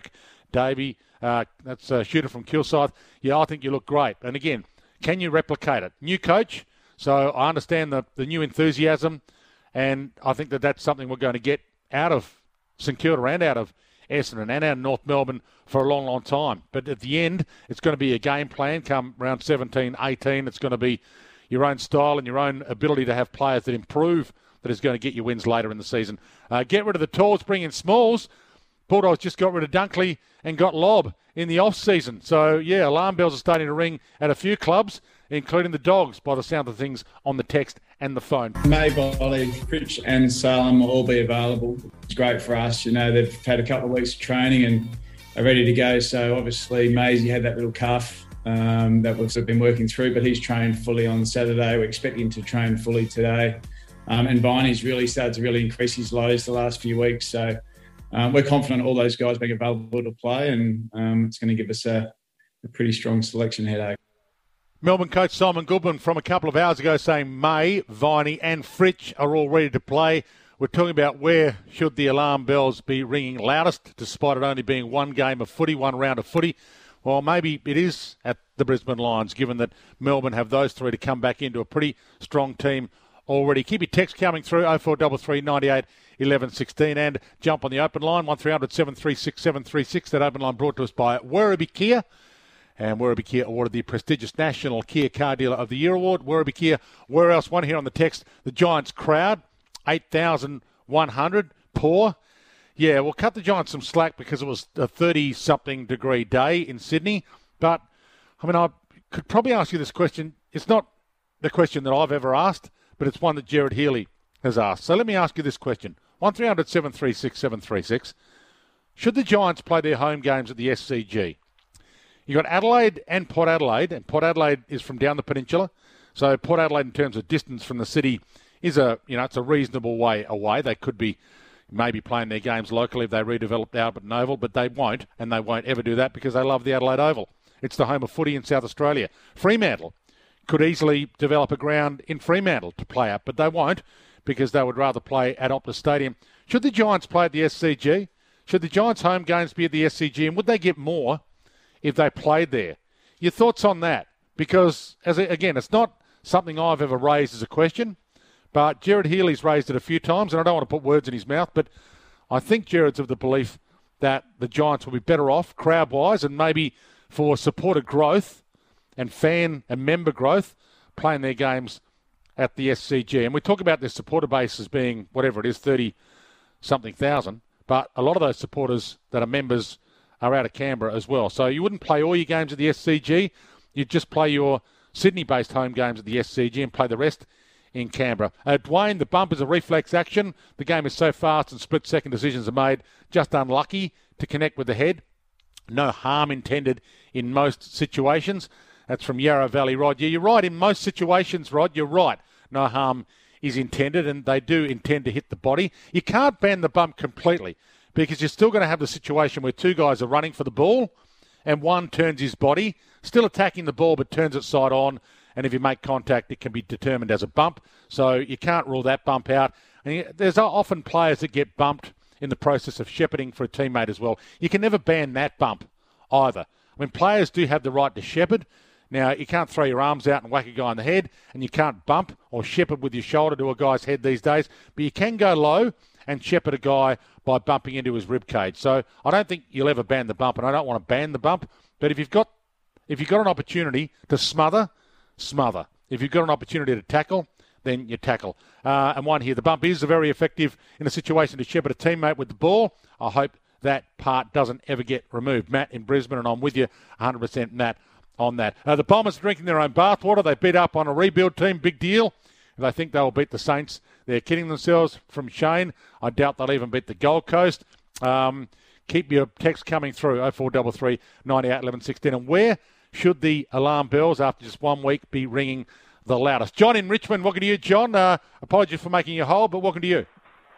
Davey, uh, that's a shooter from Kilsyth. Yeah, I think you look great. And again, can you replicate it? New coach, so I understand the, the new enthusiasm, and I think that that's something we're going to get out of St Kilda and out of Essendon and out of North Melbourne for a long, long time. But at the end, it's going to be a game plan come round seventeen, eighteen. It's going to be your own style and your own ability to have players that improve that is going to get you wins later in the season. Uh, get rid of the talls, bring in Smalls. Bulldogs just got rid of Dunkley and got Lobb in the off-season. So, yeah, alarm bells are starting to ring at a few clubs, including the Dogs, by the sound of things on the text and the phone. May, Bolly, Fritsch and Salem will all be available. It's great for us. You know, they've had a couple of weeks of training and are ready to go. So, obviously, Maisie had that little calf um, that we've been working through, but he's trained fully on Saturday. We expect him to train fully today. Um, and Viney's really started to really increase his lows the last few weeks. So, Um, we're confident all those guys being available to play, and um, it's going to give us a, a pretty strong selection headache. Melbourne coach Simon Goodwin from a couple of hours ago saying May, Viney and Fritsch are all ready to play. We're talking about where should the alarm bells be ringing loudest, despite it only being one game of footy, one round of footy. Well, maybe it is at the Brisbane Lions, given that Melbourne have those three to come back into a pretty strong team already. Keep your text coming through, oh four three three, nine eight, eleven sixteen, and jump on the open line, one three hundred, seven three six, seven three six. That open line brought to us by Werribee Kia. And Werribee Kia awarded the prestigious National Kia Car Dealer of the Year award. Werribee Kia, where else? One here on the text, the Giants crowd, eight thousand one hundred, poor. Yeah, we'll cut the Giants some slack because it was a thirty-something degree day in Sydney. But, I mean, I could probably ask you this question. It's not the question that I've ever asked, but it's one that Jared Healy has asked. So let me ask you this question. one three hundred, seven three six, seven three six. Should the Giants play their home games at the S C G? You've got Adelaide and Port Adelaide, and Port Adelaide is from down the peninsula. So Port Adelaide, in terms of distance from the city, is a, you know, it's a reasonable way away. They could be maybe playing their games locally if they redevelop the Alberton Oval, but they won't, and they won't ever do that because they love the Adelaide Oval. It's the home of footy in South Australia. Fremantle could easily develop a ground in Fremantle to play at, but they won't because they would rather play at Optus Stadium. Should the Giants play at the S C G? Should the Giants' home games be at the S C G, and would they get more if they played there? Your thoughts on that? Because, as a, again, it's not something I've ever raised as a question, but Jared Healy's raised it a few times, and I don't want to put words in his mouth, but I think Jared's of the belief that the Giants will be better off crowd-wise and maybe for supporter growth and fan and member growth playing their games at the S C G. And we talk about their supporter base as being, whatever it is, thirty-something thousand, but a lot of those supporters that are members are out of Canberra as well. So you wouldn't play all your games at the S C G. You'd just play your Sydney-based home games at the S C G and play the rest in Canberra. Uh, Dwayne, the bump is a reflex action. The game is so fast and split-second decisions are made. Just unlucky to connect with the head. No harm intended in most situations. That's from Yarra Valley, Rod. Yeah, you're right. In most situations, Rod, you're right. No harm is intended, and they do intend to hit the body. You can't ban the bump completely because you're still going to have the situation where two guys are running for the ball and one turns his body, still attacking the ball but turns it side on, and if you make contact, it can be determined as a bump. So you can't rule that bump out. And there's often players that get bumped in the process of shepherding for a teammate as well. You can never ban that bump either. I mean, players do have the right to shepherd. Now, you can't throw your arms out and whack a guy on the head, and you can't bump or shepherd with your shoulder to a guy's head these days, but you can go low and shepherd a guy by bumping into his rib cage. So I don't think you'll ever ban the bump, and I don't want to ban the bump, but if you've got if you've got an opportunity to smother, smother. If you've got an opportunity to tackle, then you tackle. Uh, and one here, the bump is very effective in a situation to shepherd a teammate with the ball. I hope that part doesn't ever get removed. Matt in Brisbane, and I'm with you one hundred percent, Matt, on that. Uh, the Bombers are drinking their own bathwater. They beat up on a rebuild team, big deal. They think they will beat the Saints. They're kidding themselves from Shane. I doubt they'll even beat the Gold Coast. Um, keep your text coming through, oh four three three, nine eight, eleven sixteen. And where should the alarm bells, after just one week, be ringing the loudest? John in Richmond, welcome to you, John. Uh, apologies for making you hold, but welcome to you.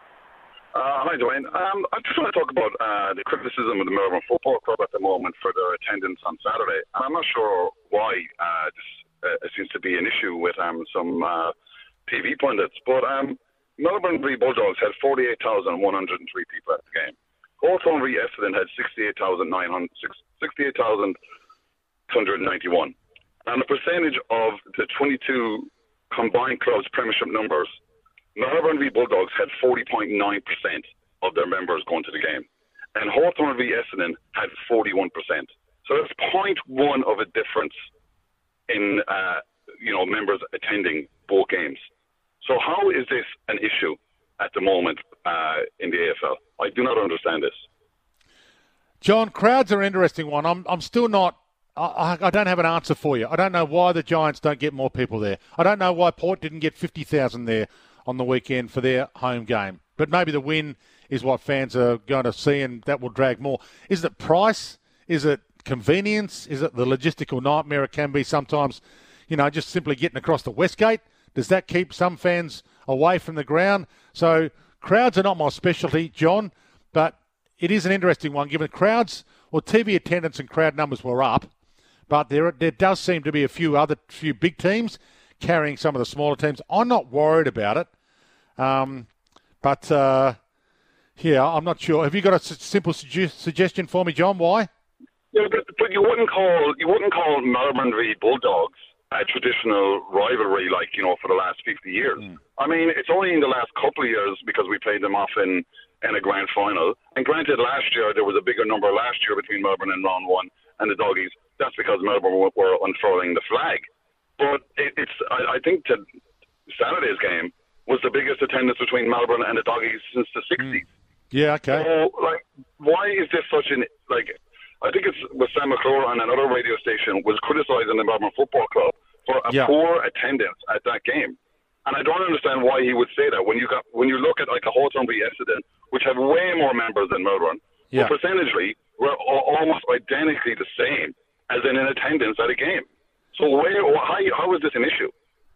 Uh, hi, Dwayne. Um, I just want to talk about uh, the criticism of the Melbourne Football Club at the moment for their attendance on Saturday. And I'm not sure why uh, this uh, seems to be an issue with um, some uh, T V pundits. But um, Melbourne v Bulldogs had forty-eight thousand one hundred three people at the game. Hawthorn v Essendon had sixty-eight thousand nine hundred ninety-one. And the percentage of the twenty-two combined clubs' premiership numbers, Melbourne v Bulldogs had forty point nine percent of their members going to the game. And Hawthorn v Essendon had forty-one percent. So that's zero point one of a difference in, uh, you know, members attending both games. So how is this an issue at the moment uh, in the A F L? I do not understand this. John, crowds are an interesting one. I'm I'm still not, I, I don't have an answer for you. I don't know why the Giants don't get more people there. I don't know why Port didn't get fifty thousand there on the weekend for their home game. But maybe the win is what fans are going to see, and that will drag more. Is it price? Is it convenience? Is it the logistical nightmare it can be sometimes, you know, just simply getting across the Westgate? Does that keep some fans away from the ground? So crowds are not my specialty, John, but it is an interesting one given crowds, well, T V attendance and crowd numbers were up, but there there does seem to be a few other few big teams carrying some of the smaller teams. I'm not worried about it, um, but uh, yeah, I'm not sure. Have you got a s- simple su- suggestion for me, John? Why? Yeah, but, but you wouldn't call you wouldn't call Melbourne v Bulldogs a traditional rivalry like, you know, for the last fifty years. Mm. I mean, it's only in the last couple of years because we played them off in, in a grand final. And granted, last year there was a bigger number last year between Melbourne and round one and the Doggies. That's because Melbourne were, were unfurling the flag. But it, it's I, I think that Saturday's game was the biggest attendance between Melbourne and the Doggies since the sixties. Mm. Yeah, okay. So, like, why is this such an, like, I think it's with Sam McClure on another radio station was criticising the Melbourne Football Club for a yeah. poor attendance at that game. And I don't understand why he would say that when you got when you look at like a Hawthorn v Essendon, which have way more members than Melbourne, yeah. but percentagely we're almost identically the same as in an attendance at a game. So where, how, how is this an issue?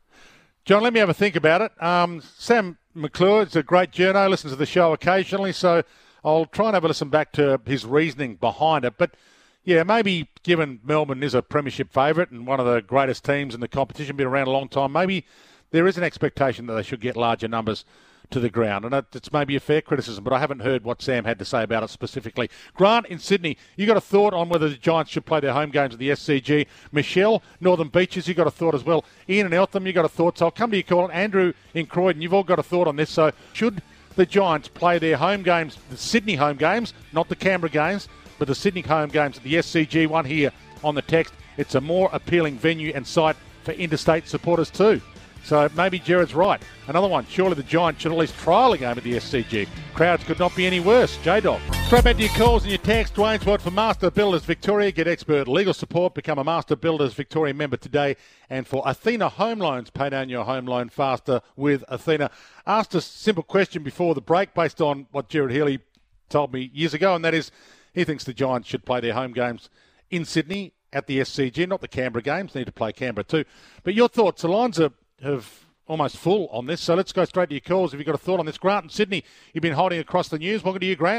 John, let me have a think about it. Um, Sam McClure is a great journo, listens to the show occasionally, so I'll try and have a listen back to his reasoning behind it. But, yeah, maybe given Melbourne is a premiership favourite and one of the greatest teams in the competition, been around a long time, maybe there is an expectation that they should get larger numbers to the ground. And it's maybe a fair criticism, but I haven't heard what Sam had to say about it specifically. Grant in Sydney, you got a thought on whether the Giants should play their home games at the S C G? Michelle, Northern Beaches, you got a thought as well. Ian and Eltham, you got a thought. So I'll come to you, Colin. Andrew in Croydon, you've all got a thought on this. So should the Giants play their home games, the Sydney home games, not the Canberra games, but the Sydney home games at the S C G? One here on the text. It's a more appealing venue and site for interstate supporters too. So maybe Jared's right. Another one. Surely the Giants should at least trial a game at the S C G. Crowds could not be any worse. J-Dog. Straight back to your calls and your text. Dwayne's World for Master Builders Victoria. Get expert legal support. Become a Master Builders Victoria member today. And for Athena Home Loans, pay down your home loan faster with Athena. Asked a simple question before the break based on what Jared Healy told me years ago, and that is he thinks the Giants should play their home games in Sydney at the S C G, not the Canberra games. Need to play Canberra too. But your thoughts? The lines are have almost full on this, so let's go straight to your calls. If you've got a thought on this, Grant in Sydney, you've been holding across the news. Welcome to you, Grant.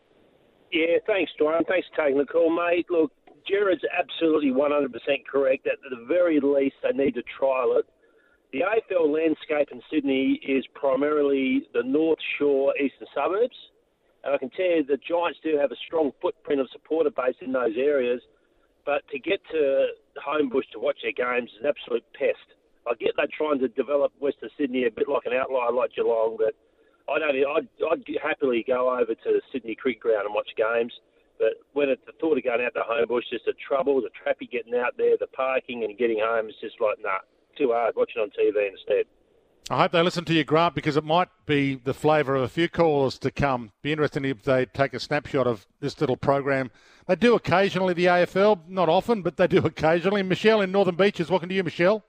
Yeah, thanks, Dwayne. Thanks for taking the call, mate. Look, Jared's absolutely one hundred percent correct. At the very least, they need to trial it. The A F L landscape in Sydney is primarily the North Shore, eastern suburbs, and I can tell you the Giants do have a strong footprint of supporter base in those areas, but to get to Homebush to watch their games is an absolute pest. I get they're trying to develop Western Sydney a bit like an outlier like Geelong, but I don't. I'd, I'd happily go over to Sydney Cricket Ground and watch games. But when it, the thought of going out to Homebush, just the trouble, the traffic getting out there, the parking and getting home, it's just like, nah, too hard. Watching on T V instead. I hope they listen to you, Grant, because it might be the flavour of a few callers to come. Be interesting if they take a snapshot of this little program. They do occasionally, the A F L, not often, but they do occasionally. Michelle in Northern Beaches, welcome to you, Michelle.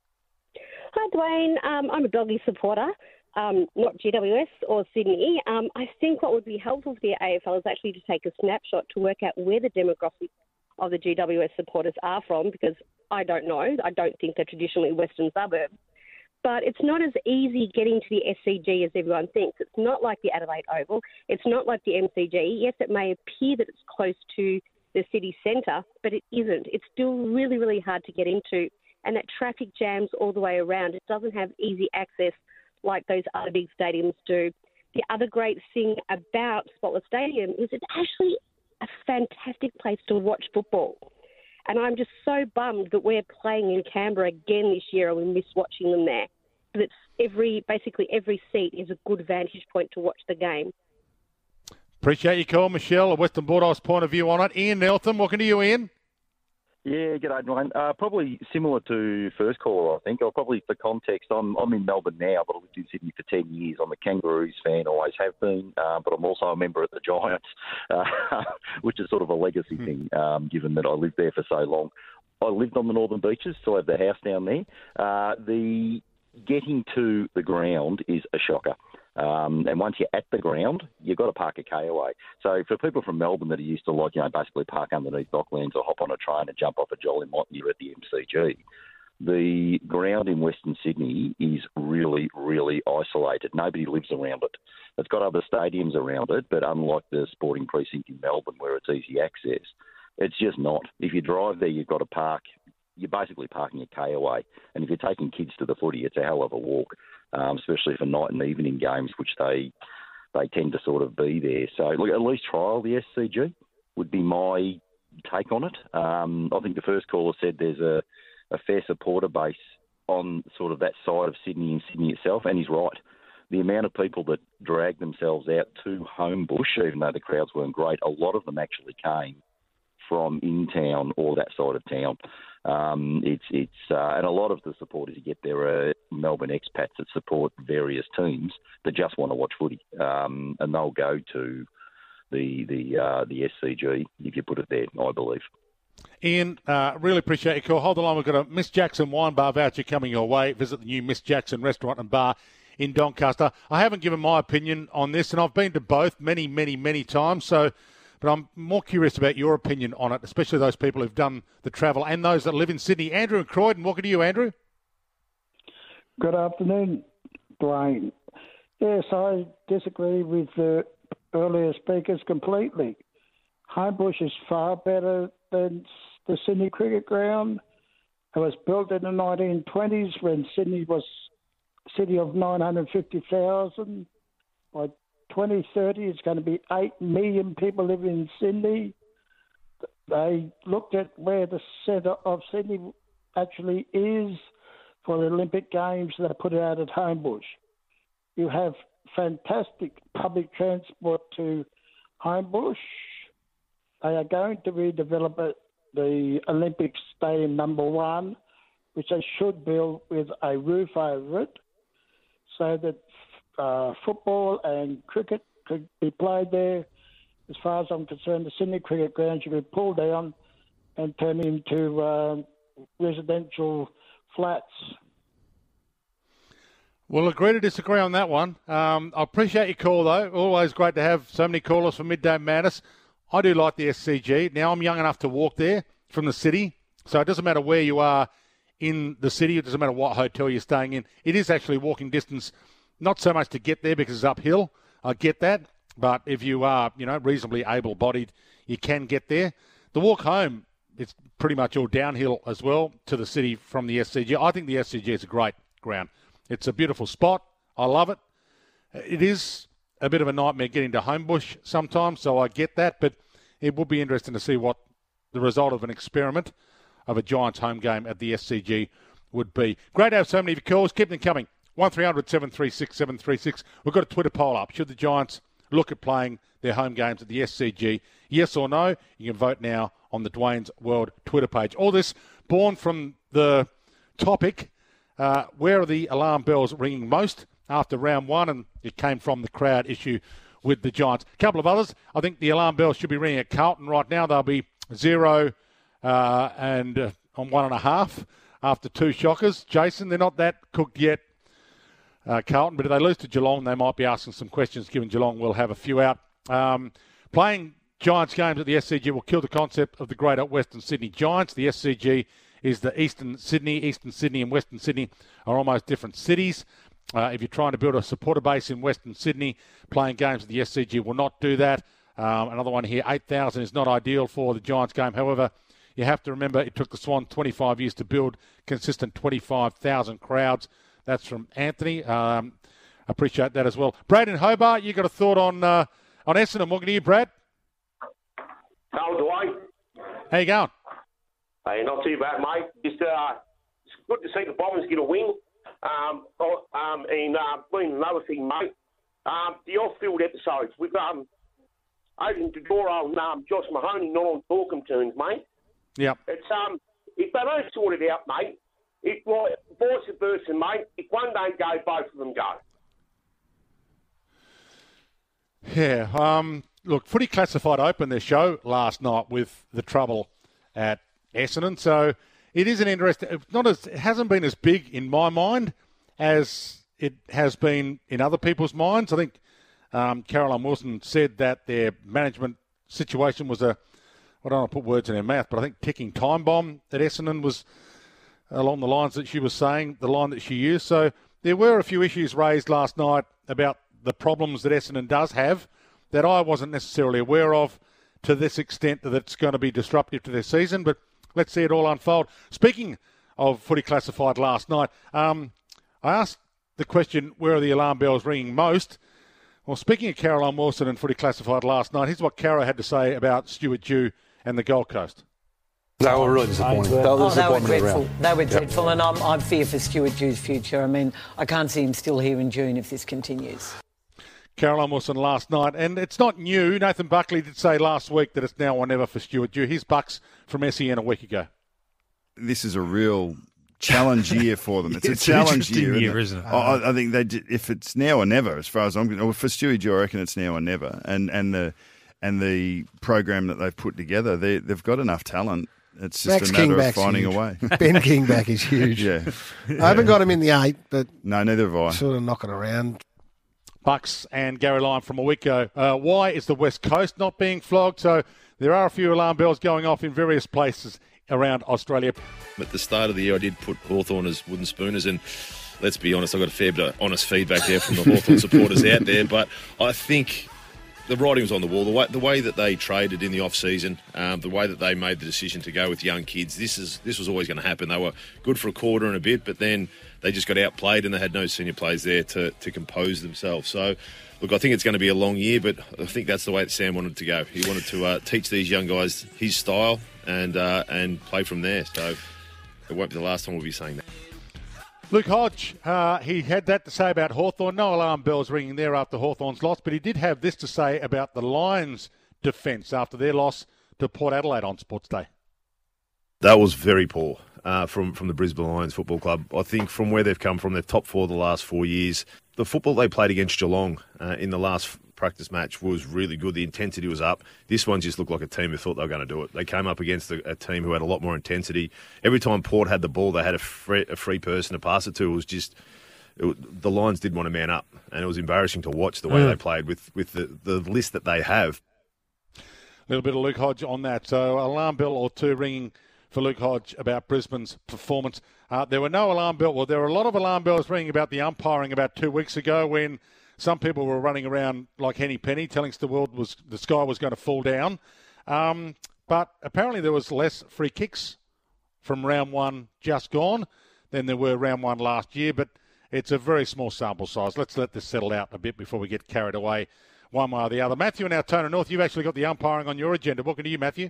Hi, Dwayne. Um, I'm a doggy supporter, um, not G W S or Sydney. Um, I think what would be helpful for the A F L is actually to take a snapshot to work out where the demographic of the G W S supporters are from, because I don't know. I don't think they're traditionally western suburbs. But it's not as easy getting to the S C G as everyone thinks. It's not like the Adelaide Oval. It's not like the M C G. Yes, it may appear that it's close to the city centre, but it isn't. It's still really, really hard to get into. And that traffic jams all the way around. It doesn't have easy access like those other big stadiums do. the other great thing about Spotless Stadium is it's actually a fantastic place to watch football. And I'm just so bummed that we're playing in Canberra again this year and we miss watching them there. But it's every, basically every seat is a good vantage point to watch the game. Appreciate your call, Michelle, a Western Bulldogs point of view on it. Ian Neltham, welcome to you, Ian. Yeah, g'day, Dwayne. Uh, probably similar to first caller, I think. Or probably for context, I'm I'm in Melbourne now, but I lived in Sydney for ten years. I'm a Kangaroos fan, always have been, uh, but I'm also a member of the Giants, uh, which is sort of a legacy hmm. thing, um, given that I lived there for so long. I lived on the Northern Beaches, still have the house down there. Uh, the getting to the ground is a shocker. Um, and once you're at the ground, you've got to park a K away. So for people from Melbourne that are used to, like, you know, basically park underneath Docklands or hop on a train and jump off a Jolly Mott and you're at the M C G, the ground in Western Sydney is really, really isolated. Nobody lives around it. It's got other stadiums around it, but unlike the sporting precinct in Melbourne where it's easy access, it's just not. If you drive there, you've got to park. You're basically parking a K away. And if you're taking kids to the footy, it's a hell of a walk. Um, especially for night and evening games, which they they tend to sort of be there. So, look, at least trial the S C G would be my take on it. Um, I think the first caller said there's a, a fair supporter base on sort of that side of Sydney and Sydney itself, and he's right. The amount of people that drag themselves out to Homebush, even though the crowds weren't great, a lot of them actually came from in town or that side of town. Um, it's it's uh, and a lot of the supporters you get there are Melbourne expats that support various teams that just want to watch footy, um, and they'll go to the the uh, the S C G if you put it there, I believe. Ian, uh, really appreciate your call. Hold the line. We've got a Miss Jackson wine bar voucher coming your way. Visit the new Miss Jackson restaurant and bar in Doncaster. I haven't given my opinion on this, and I've been to both many, many, many times. So. But I'm more curious about your opinion on it, especially those people who've done the travel and those that live in Sydney. Andrew and Croydon, welcome to you, Andrew. Good afternoon, Dwayne. Yes, I disagree with the earlier speakers completely. Homebush is far better than the Sydney Cricket Ground. It was built in the nineteen twenties when Sydney was a city of nine hundred fifty thousand. By twenty thirty, it's going to be eight million people living in Sydney. They looked at where the centre of Sydney actually is for the Olympic Games. They put it out at Homebush. You have fantastic public transport to Homebush. They are going to redevelop it, the Olympic Stadium number one, which they should build with a roof over it so that Uh, football and cricket could be played there. As far as I'm concerned, the Sydney Cricket Ground should be pulled down and turned into uh, residential flats. We'll agree to disagree on that one. Um, I appreciate your call, though. Always great to have so many callers for Midday Madness. I do like the S C G. Now, I'm young enough to walk there from the city, so it doesn't matter where you are in the city. It doesn't matter what hotel you're staying in. It is actually walking distance. Not so much to get there because it's uphill. I get that. But if you are, you know, reasonably able-bodied, you can get there. The walk home, it's pretty much all downhill as well to the city from the S C G. I think the S C G is a great ground. It's a beautiful spot. I love it. It is a bit of a nightmare getting to Homebush sometimes, so I get that. But it will be interesting to see what the result of an experiment of a Giants home game at the S C G would be. Great to have so many of your calls. Keep them coming. one three hundred seven three six seven three six. We've got a Twitter poll up. Should the Giants look at playing their home games at the S C G? Yes or no? You can vote now on the Dwayne's World Twitter page. All this born from the topic, uh, where are the alarm bells ringing most after round one? And it came from the crowd issue with the Giants. A couple of others. I think the alarm bells should be ringing at Carlton right now. They'll be zero uh, and uh, on one and a half after two shockers. Jason, they're not that cooked yet. Uh, Carlton, but if they lose to Geelong, they might be asking some questions, given Geelong will have a few out. Um, playing Giants games at the S C G will kill the concept of the Greater Western Sydney Giants. The S C G is the Eastern Sydney. Eastern Sydney and Western Sydney are almost different cities. Uh, if you're trying to build a supporter base in Western Sydney, playing games at the S C G will not do that. Um, another one here, eight thousand is not ideal for the Giants game. However, you have to remember it took the Swans twenty-five years to build consistent twenty-five thousand crowds. That's from Anthony. Um, appreciate that as well. Brad in Hobart, you got a thought on uh, on Essendon? What can you hear, Brad? How Dwayne? How you going? Hey, not too bad, mate. Just uh, it's good to see the Bombers get a win. Um, oh, um, and uh, been another thing, mate. Um, the off-field episodes with um, Adrian Dodoro and um, Josh Mahoney not on talking terms, mate. Yep. It's um, if they don't sort it out, mate, it's like vice versa, mate. If one don't go, both of them go. Yeah. Um. Look, Footy Classified opened their show last night with the trouble at Essendon, so it is an interesting. Not as it hasn't been as big in my mind as it has been in other people's minds. I think um, Caroline Wilson said that their management situation was a. I don't want to put words in her mouth, but I think ticking time bomb at Essendon was along the lines that she was saying, the line that she used. So there were a few issues raised last night about the problems that Essendon does have that I wasn't necessarily aware of to this extent that it's going to be disruptive to their season. But let's see it all unfold. Speaking of Footy Classified last night, um, I asked the question, where are the alarm bells ringing most? Well, speaking of Caroline Wilson and Footy Classified last night, here's what Caro had to say about Stuart Dew and the Gold Coast. They were really disappointing. They were, oh, they were dreadful. Around. They were Yep. dreadful, and I'm, I'm fear for Stuart Dew's future. I mean, I can't see him still here in June if this continues. Caroline Wilson last night, and it's not new. Nathan Buckley did say last week that it's now or never for Stuart Dew. His Bucks from S E N a week ago. This is a real challenge year for them. It's, It's a an challenge interesting year, year, isn't it? isn't it? I, I think they, d- if it's now or never, as far as I'm concerned, or for Stuart Dew, I reckon it's now or never. And and the and the program that they've put together, they they've got enough talent. It's just Max a matter Kingback's of finding huge. a way. Ben Kingback is huge. yeah. I haven't got him in the eight, but no, neither have I. Sort of knocking around. Bucks and Gary Lyon from a week ago. Uh, why is the West Coast not being flogged? So there are a few alarm bells going off in various places around Australia. At the start of the year, I did put Hawthorn as wooden spooners, and let's be honest, I got a fair bit of honest feedback there from the Hawthorn supporters out there. But I think the writing was on the wall. The way, the way that they traded in the off-season, um, the way that they made the decision to go with young kids, this is this was always going to happen. They were good for a quarter and a bit, but then they just got outplayed and they had no senior players there to, to compose themselves. So, look, I think it's going to be a long year, but I think that's the way that Sam wanted to go. He wanted to uh, teach these young guys his style and uh, and play from there. So it won't be the last time we'll be saying that. Luke Hodge, uh, he had that to say about Hawthorn. No alarm bells ringing there after Hawthorn's loss, but he did have this to say about the Lions' defence after their loss to Port Adelaide on Sports Day. That was very poor uh, from, from the Brisbane Lions Football Club. I think from where they've come from, they're top four the last four years. The football they played against Geelong uh, in the last practice match was really good. The intensity was up. This one just looked like a team who thought they were going to do it. They came up against a, a team who had a lot more intensity. Every time Port had the ball, they had a free, a free person to pass it to. It was just... It, the Lions did want to man up, and it was embarrassing to watch the way Mm. they played with, with the, the list that they have. A little bit of Luke Hodge on that. So alarm bell or two ringing for Luke Hodge about Brisbane's performance. Uh, there were no alarm bell. Well, there were a lot of alarm bells ringing about the umpiring about two weeks ago when some people were running around like Henny Penny, telling us the world was the sky was going to fall down. Um, but apparently there was less free kicks from round one just gone than there were round one last year. But it's a very small sample size. Let's let this settle out a bit before we get carried away one way or the other. Matthew in Altona North, you've actually got the umpiring on your agenda. Welcome to you, Matthew.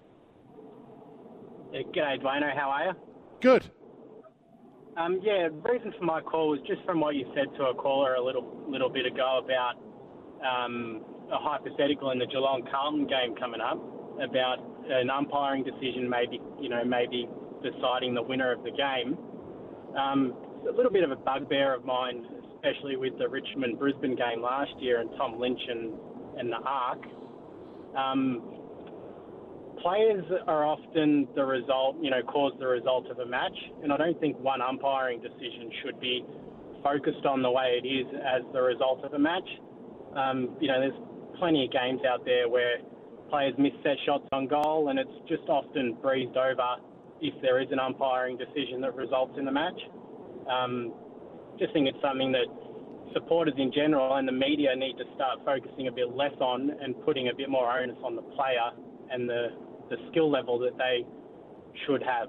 Yeah, g'day, Dwayno. How are you? Good. Um, yeah, the reason for my call was just from what you said to a caller a little little bit ago about um, a hypothetical in the Geelong Carlton game coming up about an umpiring decision, maybe you know maybe deciding the winner of the game. Um, a little bit of a bugbear of mine, especially with the Richmond Brisbane game last year and Tom Lynch and and the Arc. Um, Players are often the result, you know, cause the result of a match, and I don't think one umpiring decision should be focused on the way it is as the result of a match. Um, you know, there's plenty of games out there where players miss their shots on goal, and it's just often breezed over if there is an umpiring decision that results in the match. Um, just think it's something that supporters in general and the media need to start focusing a bit less on and putting a bit more onus on the player and the the skill level that they should have.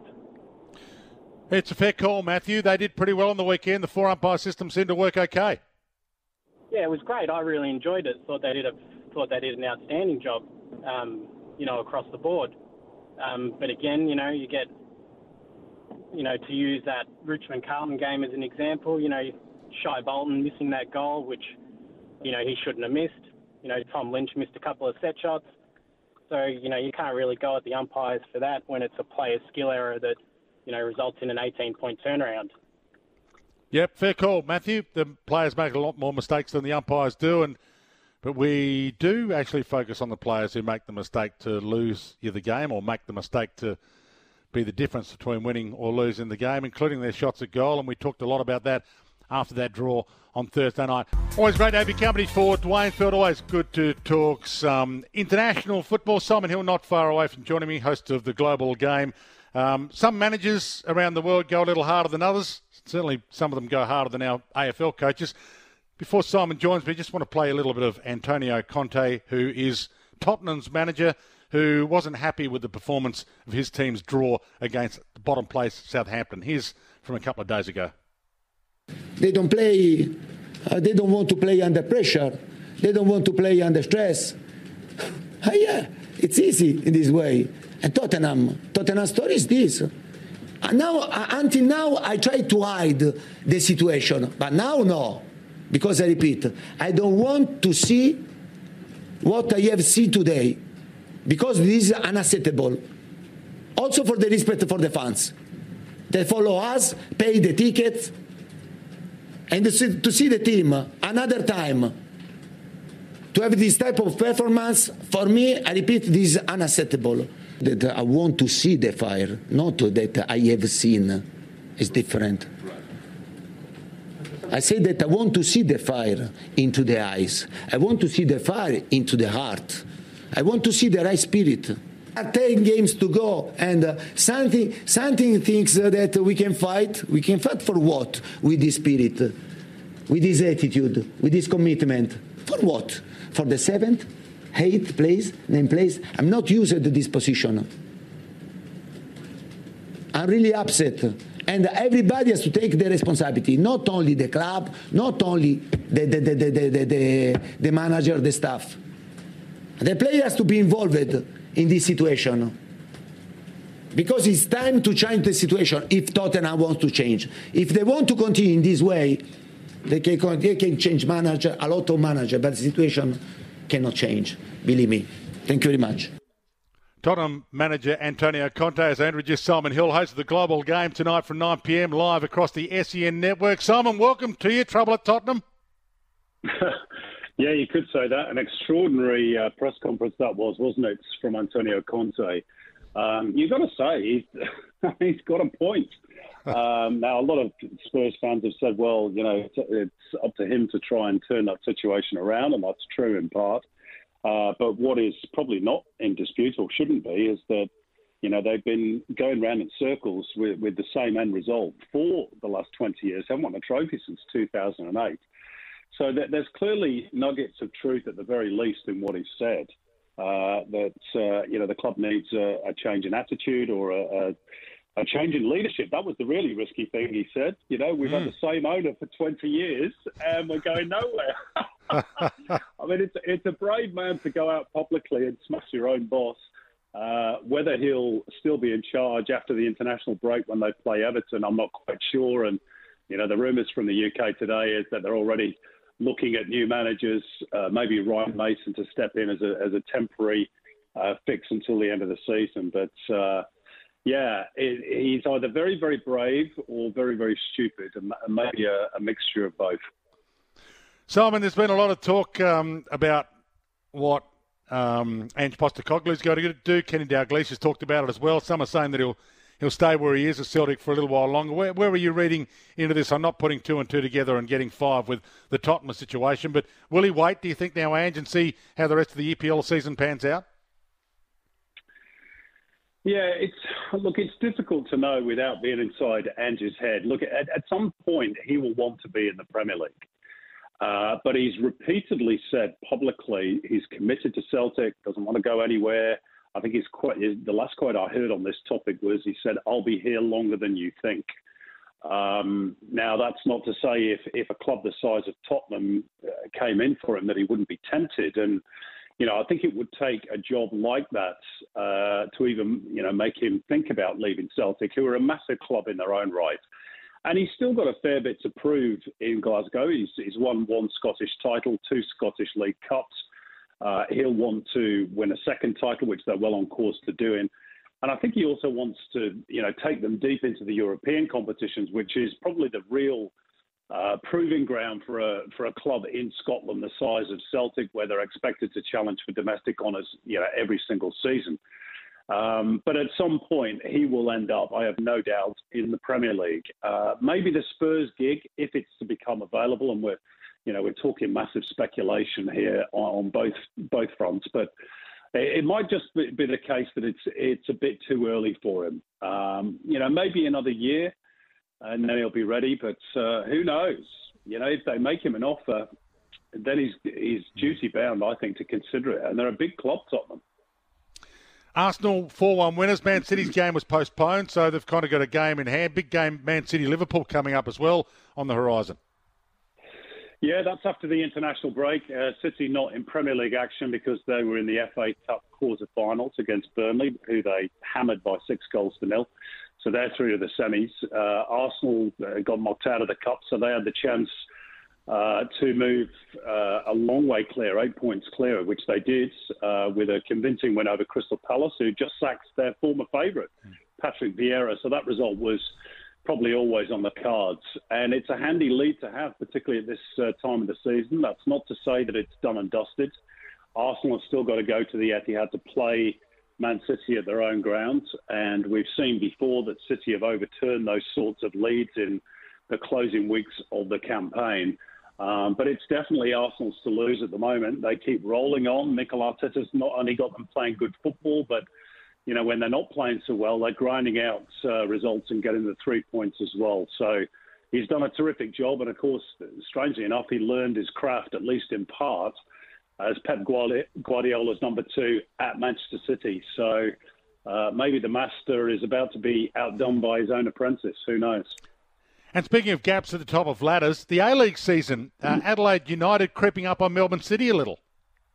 It's a fair call, Matthew. They did pretty well on the weekend. The four umpire system seemed to work okay. yeah, it was great. I really enjoyed it. Thought they did a thought they did an outstanding job, um, you know, across the board. Um, but again, you know, you get, you know, to use that Richmond Carlton game as an example, you know, Shai Bolton missing that goal, which, you know, he shouldn't have missed. You know, Tom Lynch missed a couple of set shots. So, you know, you can't really go at the umpires for that when it's a player's skill error that, you know, results in an eighteen-point turnaround. Yep, fair call, Matthew. The players make a lot more mistakes than the umpires do, and but we do actually focus on the players who make the mistake to lose you the game or make the mistake to be the difference between winning or losing the game, including their shots at goal, and we talked a lot about that after that draw on Thursday night. Always great to have your company for Dwayne Field. Always good to talk some international football. Simon Hill, not far away from joining me, host of The Global Game. Um, some managers around the world go a little harder than others. Certainly some of them go harder than our A F L coaches. Before Simon joins me, I just want to play a little bit of Antonio Conte, who is Tottenham's manager, who wasn't happy with the performance of his team's draw against the bottom place Southampton. Here's from a couple of days ago. They don't play, uh, they don't want to play under pressure. They don't want to play under stress. uh, yeah, it's easy in this way. And Tottenham, Tottenham's story is this. Uh, now, uh, until now, I try to hide the situation, but now no. Because I repeat, I don't want to see what I have seen today, because this is unacceptable. Also for the respect for the fans. They follow us, pay the tickets, and to see the team another time, to have this type of performance, for me, I repeat, this is unacceptable. That I want to see the fire, not that I have seen. It's different. I say that I want to see the fire into the eyes. I want to see the fire into the heart. I want to see the right spirit. ten games to go, and uh, something something thinks uh, that we can fight. We can fight for what? With this spirit, with this attitude, with this commitment. For what? For the seventh, eighth place, ninth place? I'm not used to this position. I'm really upset. And everybody has to take the responsibility, not only the club, not only the, the, the, the, the, the, the manager, the staff. The player has to be involved in this situation, because it's time to change the situation if Tottenham wants to change. If they want to continue in this way, they can, they can change manager, a lot of manager, but the situation cannot change, believe me. Thank you very much. Tottenham manager Antonio Conte, as I introduced Simon Hill, host of The Global Game tonight from nine p m live across the S E N network. Simon, welcome to you. Trouble at Tottenham? Yeah, you could say that. An extraordinary uh, press conference that was, wasn't it, from Antonio Conte? Um, you've got to say, he's, he's got a point. Um, now, a lot of Spurs fans have said, well, you know, it's, it's up to him to try and turn that situation around, and that's true in part. Uh, but what is probably not in dispute, or shouldn't be, is that, you know, they've been going round in circles with, with the same end result for the last twenty years. They haven't won a trophy since two thousand eight. So that there's clearly nuggets of truth at the very least in what he said, uh, that, uh, you know, the club needs a, a change in attitude or a, a, a change in leadership. That was the really risky thing he said. You know, we've mm. had the same owner for twenty years and we're going nowhere. I mean, it's, it's a brave man to go out publicly and smash your own boss. Uh, whether he'll still be in charge after the international break when they play Everton, I'm not quite sure. And, you know, the rumours from the U K today is that they're already looking at new managers, uh, maybe Ryan Mason to step in as a as a temporary uh, fix until the end of the season. But, uh, yeah, it, he's either very, very brave or very, very stupid, and maybe a, a mixture of both. Simon, there's been a lot of talk um, about what um, Ange Postecoglou's going to do. Kenny Dalglish has talked about it as well. Some are saying that he'll he'll stay where he is at Celtic for a little while longer. Where, where are you reading into this? I'm not putting two and two together and getting five with the Tottenham situation, but will he wait, do you think, now, Ange, and see how the rest of the E P L season pans out? Yeah, it's look, it's difficult to know without being inside Ange's head. Look, at, at some point he will want to be in the Premier League. Uh, but he's repeatedly said publicly he's committed to Celtic, doesn't want to go anywhere. I think he's quite, the last quote I heard on this topic was he said, I'll be here longer than you think. Um, now, that's not to say if, if a club the size of Tottenham uh, came in for him that he wouldn't be tempted. And, you know, I think it would take a job like that uh, to even, you know, make him think about leaving Celtic, who are a massive club in their own right. And he's still got a fair bit to prove in Glasgow. He's, he's won one Scottish title, two Scottish League Cups. Uh, he'll want to win a second title, which they're well on course to doing. And I think he also wants to, you know, take them deep into the European competitions, which is probably the real uh, proving ground for a for a club in Scotland the size of Celtic, where they're expected to challenge for domestic honours, you know, every single season. Um, but at some point, he will end up, I have no doubt, in the Premier League. Uh, maybe the Spurs gig, if it's to become available, and we're, you know, we're talking massive speculation here on, on both both fronts, but it might just be the case that it's it's a bit too early for him. Um, you know, maybe another year, and then he'll be ready. But uh, who knows? You know, if they make him an offer, then he's he's duty bound, I think, to consider it. And they're a big club, Tottenham. Arsenal four one winners. Man City's game was postponed, so they've kind of got a game in hand. Big game, Man City-Liverpool coming up as well on the horizon. Yeah, that's after the international break. Uh, City not in Premier League action because they were in the F A Cup quarter-finals against Burnley, who they hammered by six goals to nil. So they're through to the semis. Uh, Arsenal uh, got knocked out of the Cup, so they had the chance uh, to move uh, a long way clear, eight points clear, which they did uh, with a convincing win over Crystal Palace, who just sacked their former favourite, Patrick Vieira. So that result was probably always on the cards. And it's a handy lead to have, particularly at this uh, time of the season. That's not to say that it's done and dusted. Arsenal have still got to go to the Etihad to play Man City at their own ground. And we've seen before that City have overturned those sorts of leads in the closing weeks of the campaign. Um, but it's definitely Arsenal's to lose at the moment. They keep rolling on. Mikel Arteta's not only got them playing good football, but you know, when they're not playing so well, they're grinding out uh, results and getting the three points as well. So he's done a terrific job. And, of course, strangely enough, he learned his craft, at least in part, as Pep Guardiola's number two at Manchester City. So uh, maybe the master is about to be outdone by his own apprentice. Who knows? And speaking of gaps at the top of ladders, the A-League season, uh, Adelaide United creeping up on Melbourne City a little.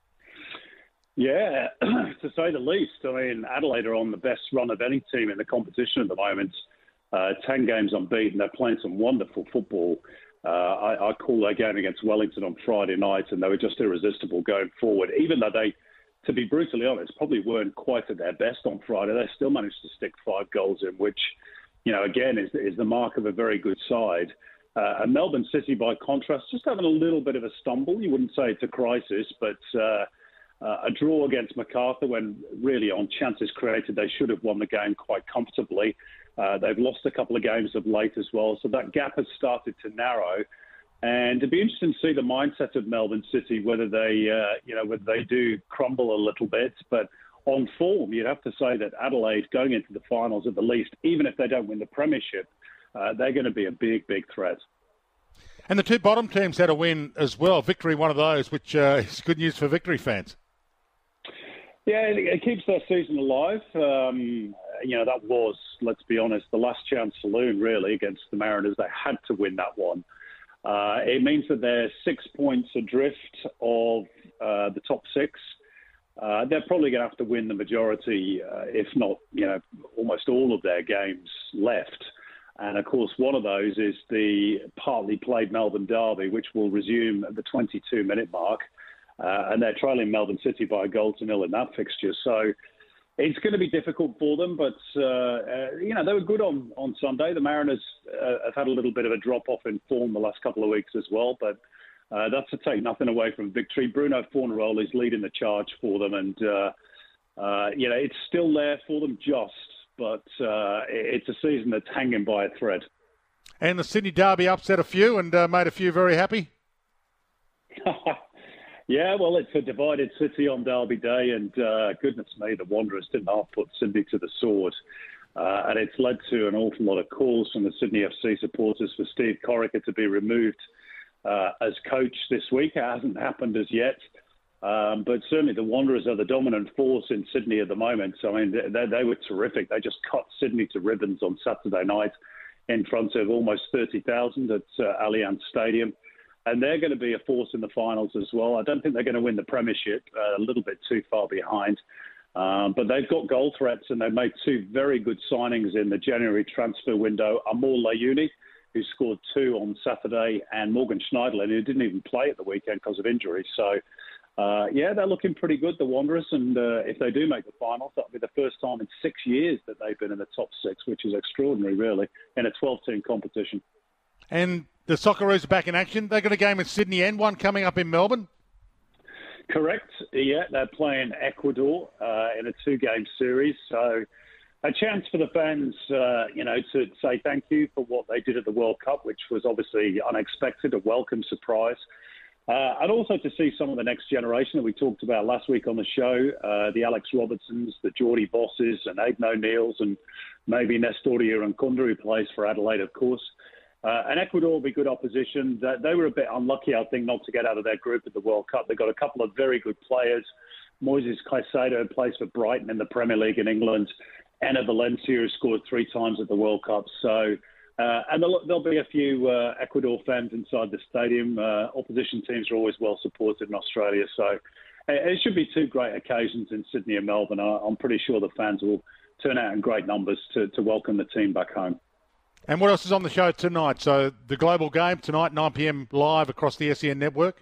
Yeah, to say the least. I mean, Adelaide are on the best run of any team in the competition at the moment. Uh, ten games unbeaten. They're playing some wonderful football. Uh, I, I call their game against Wellington on Friday night, and they were just irresistible going forward. Even though they, to be brutally honest, probably weren't quite at their best on Friday, they still managed to stick five goals in, which, you know, again, is, is the mark of a very good side. Uh, and Melbourne City, by contrast, just having a little bit of a stumble. You wouldn't say it's a crisis, but Uh, Uh, a draw against MacArthur when really on chances created they should have won the game quite comfortably. Uh, they've lost a couple of games of late as well, so that gap has started to narrow. And it'd be interesting to see the mindset of Melbourne City, whether they, uh, you know, whether they do crumble a little bit. But on form, you'd have to say that Adelaide, going into the finals at the least, even if they don't win the premiership, uh, they're going to be a big, big threat. And the two bottom teams had a win as well. Victory, one of those, which uh, is good news for Victory fans. Yeah, it keeps their season alive. Um, you know, that was, let's be honest, the last chance saloon, really, against the Mariners. They had to win that one. Uh, it means that they're six points adrift of uh, the top six. Uh, they're probably going to have to win the majority, uh, if not, you know, almost all of their games left. And, of course, one of those is the partly played Melbourne Derby, which will resume at the twenty-two minute mark. Uh, and they're trailing Melbourne City by a goal to nil in that fixture. So it's going to be difficult for them. But, uh, uh, you know, they were good on, on Sunday. The Mariners uh, have had a little bit of a drop-off in form the last couple of weeks as well. But uh, that's to take nothing away from Victory. Bruno Fornaroli is leading the charge for them. And, uh, uh, you know, it's still there for them just. But uh, it's a season that's hanging by a thread. And the Sydney Derby upset a few and uh, made a few very happy. Yeah, well, it's a divided city on Derby Day, and uh, goodness me, the Wanderers didn't half put Sydney to the sword. Uh, and it's led to an awful lot of calls from the Sydney F C supporters for Steve Corica to be removed uh, as coach this week. It hasn't happened as yet. Um, but certainly the Wanderers are the dominant force in Sydney at the moment. So, I mean, they, they were terrific. They just cut Sydney to ribbons on Saturday night. in front of almost thirty thousand at uh, Allianz Stadium. And they're going to be a force in the finals as well. I don't think they're going to win the Premiership, uh, a little bit too far behind. Um, but they've got goal threats, and they've made two very good signings in the January transfer window. Amor Layuni, who scored two on Saturday, and Morgan Schneiderlin, who didn't even play at the weekend because of injury. So, uh, yeah, they're looking pretty good, the Wanderers. And uh, if they do make the finals, that'll be the first time in six years that they've been in the top six, which is extraordinary, really, in a twelve-team competition. And the Socceroos are back in action. They've got a game in Sydney and one coming up in Melbourne. Correct. Yeah, they're playing Ecuador uh, in a two-game series. So a chance for the fans, uh, you know, to say thank you for what they did at the World Cup, which was obviously unexpected, a welcome surprise. Uh, and also to see some of the next generation that we talked about last week on the show, uh, the Alex Robertsons, the Geordie Bosses, and Aidan O'Neills, and maybe Nestoria and Kunda, who plays for Adelaide, of course. Uh, and Ecuador will be good opposition. They, they were a bit unlucky, I think, not to get out of their group at the World Cup. They've got a couple of very good players. Moises Caicedo plays for Brighton in the Premier League in England. Enner Valencia, who scored three times at the World Cup. So, uh, and there'll, there'll be a few uh, Ecuador fans inside the stadium. Uh, opposition teams are always well supported in Australia. So it should be two great occasions in Sydney and Melbourne. I'm pretty sure the fans will turn out in great numbers to, to welcome the team back home. And what else is on the show tonight? So the global game tonight, nine p.m. live across the S E N network.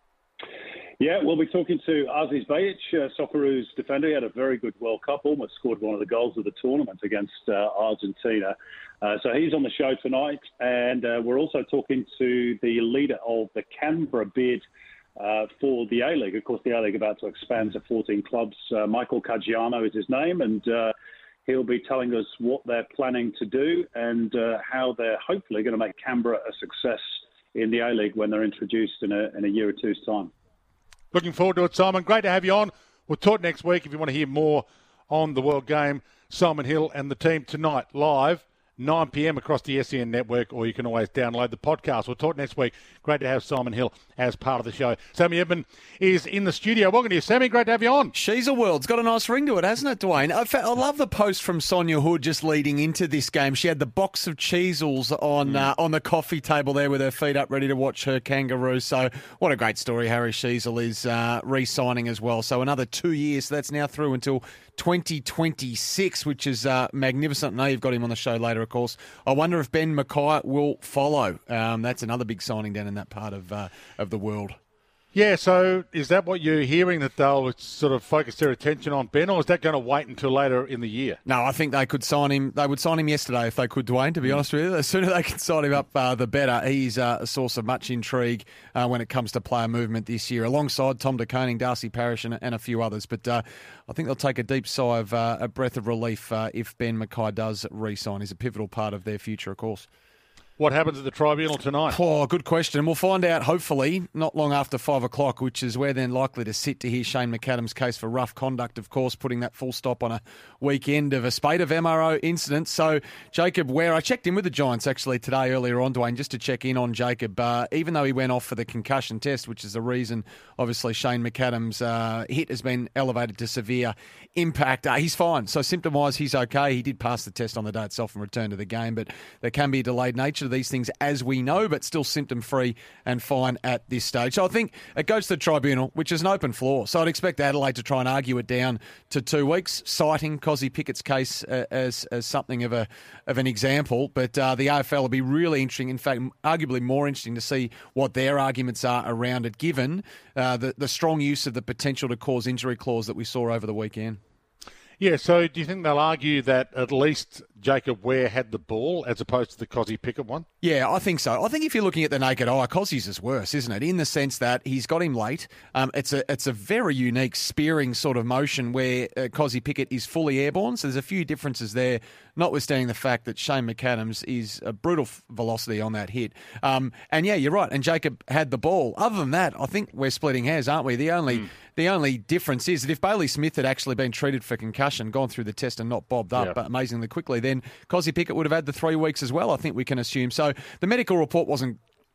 Yeah, we'll be talking to Aziz Bayic, uh, Socceroos defender. He had a very good World Cup, almost scored one of the goals of the tournament against uh, Argentina. Uh, so he's on the show tonight. And uh, we're also talking to the leader of the Canberra bid uh, for the A-League. Of course, the A-League about to expand to fourteen clubs. Uh, Michael Caggiano is his name, and Uh, he'll be telling us what they're planning to do and uh, how they're hopefully going to make Canberra a success in the A-League when they're introduced in a, in a year or two's time. Looking forward to it, Simon. Great to have you on. We'll talk next week if you want to hear more on the World Game. Simon Hill and the team tonight live, nine p.m. across the S E N network, or you can always download the podcast. We'll talk next week. Great to have Simon Hill as part of the show. Sammy Edmund is in the studio. Welcome to you, Sammy. Great to have you on. She's a world's got a nice ring to it, hasn't it, Dwayne? I, I love the post from Sonia Hood just leading into this game. She had the box of Cheezels on mm. uh, on the coffee table there with her feet up, ready to watch her kangaroo. So what a great story. Harry Sheezel is uh, re-signing as well. So another two years. So that's now through until twenty twenty-six, which is uh, magnificent. I know you've got him on the show later, of course. I wonder if Ben Mackay will follow. Um, that's another big signing down in that part of uh, of the world. Yeah, so is that what you're hearing, that they'll sort of focus their attention on Ben, or is that going to wait until later in the year? No, I think they could sign him. They would sign him yesterday if they could, Dwayne, to be mm. honest with you. The sooner they can sign him up, uh, the better. He's uh, a source of much intrigue uh, when it comes to player movement this year, alongside Tom De Koning, Darcy Parish and, and a few others. But uh, I think they'll take a deep sigh of uh, a breath of relief uh, if Ben Mackay does re-sign. He's a pivotal part of their future, of course. What happens at the tribunal tonight? Oh, good question. We'll find out, hopefully, not long after five o'clock, which is where they're likely to sit to hear Shane McAdams' case for rough conduct, of course, putting that full stop on a weekend of a spate of M R O incidents. So, Jacob Ware, I checked in with the Giants, actually, today earlier on, Dwayne, just to check in on Jacob. Uh, even though he went off for the concussion test, which is the reason, obviously, Shane McAdams' uh, hit has been elevated to severe impact. Uh, he's fine. So, symptom-wise, he's okay. He did pass the test on the day itself and return to the game, but there can be a delayed nature to these things, as we know, but still symptom-free and fine at this stage. So I think it goes to the tribunal, which is an open floor. So I'd expect Adelaide to try and argue it down to two weeks, citing Cozzy Pickett's case uh, as as something of a of an example. But uh, the A F L will be really interesting, in fact, arguably more interesting to see what their arguments are around it, given uh, the, the strong use of the potential to cause injury clause that we saw over the weekend. Yeah, so do you think they'll argue that at least Jacob Ware had the ball as opposed to the Cozzy Pickett one? Yeah, I think so. I think if you're looking at the naked eye, Cozzy's is worse, isn't it? In the sense that he's got him late. Um, it's a it's a very unique spearing sort of motion where uh, Cozzy Pickett is fully airborne. So there's a few differences there, notwithstanding the fact that Shane McAdams is a brutal f- velocity on that hit. Um, and yeah, you're right. And Jacob had the ball. Other than that, I think we're splitting hairs, aren't we? The only mm. the only difference is that if Bailey Smith had actually been treated for concussion, gone through the test and not bobbed up yeah. but amazingly quickly, then Cozzy Pickett would have had the three weeks as well, I think we can assume. So the medical report wasn't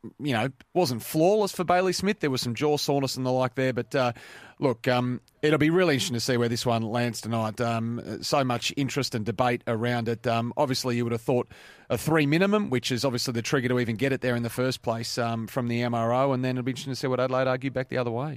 you know, wasn't flawless for Bailey Smith. There was some jaw soreness and the like there. But, uh, look, um, it'll be really interesting to see where this one lands tonight. Um, so much interest and debate around it. Um, obviously, you would have thought a three minimum, which is obviously the trigger to even get it there in the first place um, from the M R O. And then it'll be interesting to see what Adelaide argue back the other way.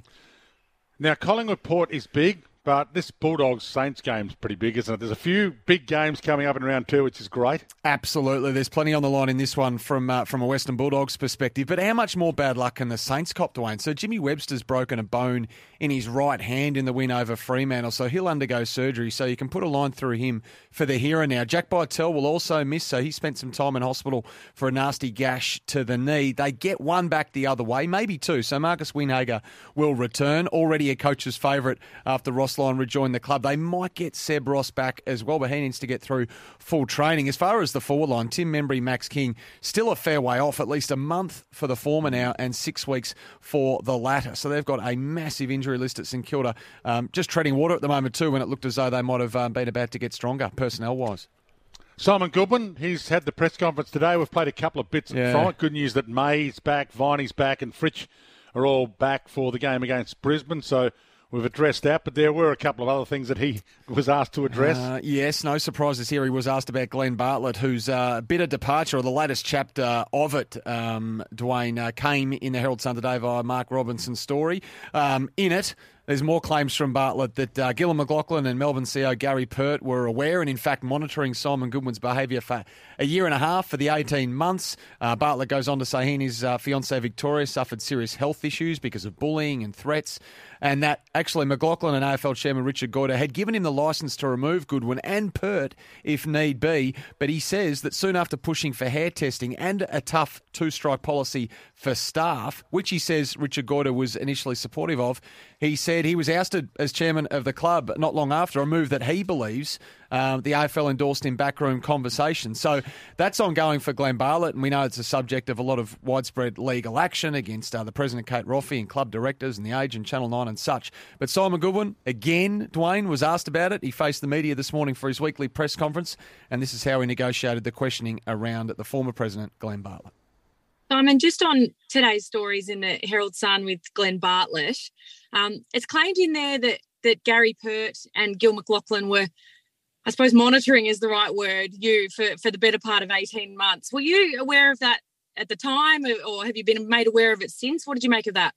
Now, Collingwood Port is big, but this Bulldogs-Saints game's pretty big, isn't it? There's a few big games coming up in round two, which is great. Absolutely. There's plenty on the line in this one from uh, from a Western Bulldogs perspective. But how much more bad luck can the Saints cop, Dwayne? So Jimmy Webster's broken a bone in his right hand in the win over Fremantle, so he'll undergo surgery. So you can put a line through him for the here and now. Jack Bytel will also miss, so he spent some time in hospital for a nasty gash to the knee. They get one back the other way, maybe two. So Marcus Winhager will return, already a coach's favourite after Ross Lyon rejoined the club. They might get Seb Ross back as well, but he needs to get through full training. As far as the forward line, Tim Membry, Max King, still a fair way off, at least a month for the former now and six weeks for the latter. So they've got a massive injury list at St Kilda, um, just treading water at the moment too, when it looked as though they might have um, been about to get stronger personnel-wise. Simon Goodwin, he's had the press conference today. We've played a couple of bits Yeah. from it. Good news that May's back, Viney's back, and Fritsch are all back for the game against Brisbane. So we've addressed that, but there were a couple of other things that he was asked to address. Uh, yes, no surprises here. He was asked about Glenn Bartlett, whose uh, bitter departure, or the latest chapter of it, um, Dwayne, uh, came in the Herald Sun today via Mark Robinson's story. Um, in it, there's more claims from Bartlett that uh, Gillon McLaughlin and Melbourne C E O Gary Pert were aware and, in fact, monitoring Simon Goodwin's behaviour for a year and a half for the eighteen months. Uh, Bartlett goes on to say he and his uh, fiancée Victoria suffered serious health issues because of bullying and threats, and that actually McLaughlin and A F L Chairman Richard Goyder had given him the licence to remove Goodwin and Pert if need be, but he says that soon after pushing for hair testing and a tough two-strike policy for staff, which he says Richard Goyder was initially supportive of, he said he was ousted as chairman of the club not long after, a move that he believes um, the A F L endorsed in backroom conversations. So that's ongoing for Glenn Bartlett, and we know it's a subject of a lot of widespread legal action against uh, the president, Kate Roffey, and club directors and The Age and Channel nine and such. But Simon Goodwin, again, Dwayne, was asked about it. He faced the media this morning for his weekly press conference, and this is how he negotiated the questioning around the former president, Glenn Bartlett. Simon, just on today's stories in the Herald Sun with Glenn Bartlett, um, it's claimed in there that, that Gary Pert and Gil McLaughlin were, I suppose monitoring is the right word, you for, for the better part of eighteen months. Were you aware of that at the time, or have you been made aware of it since? What did you make of that?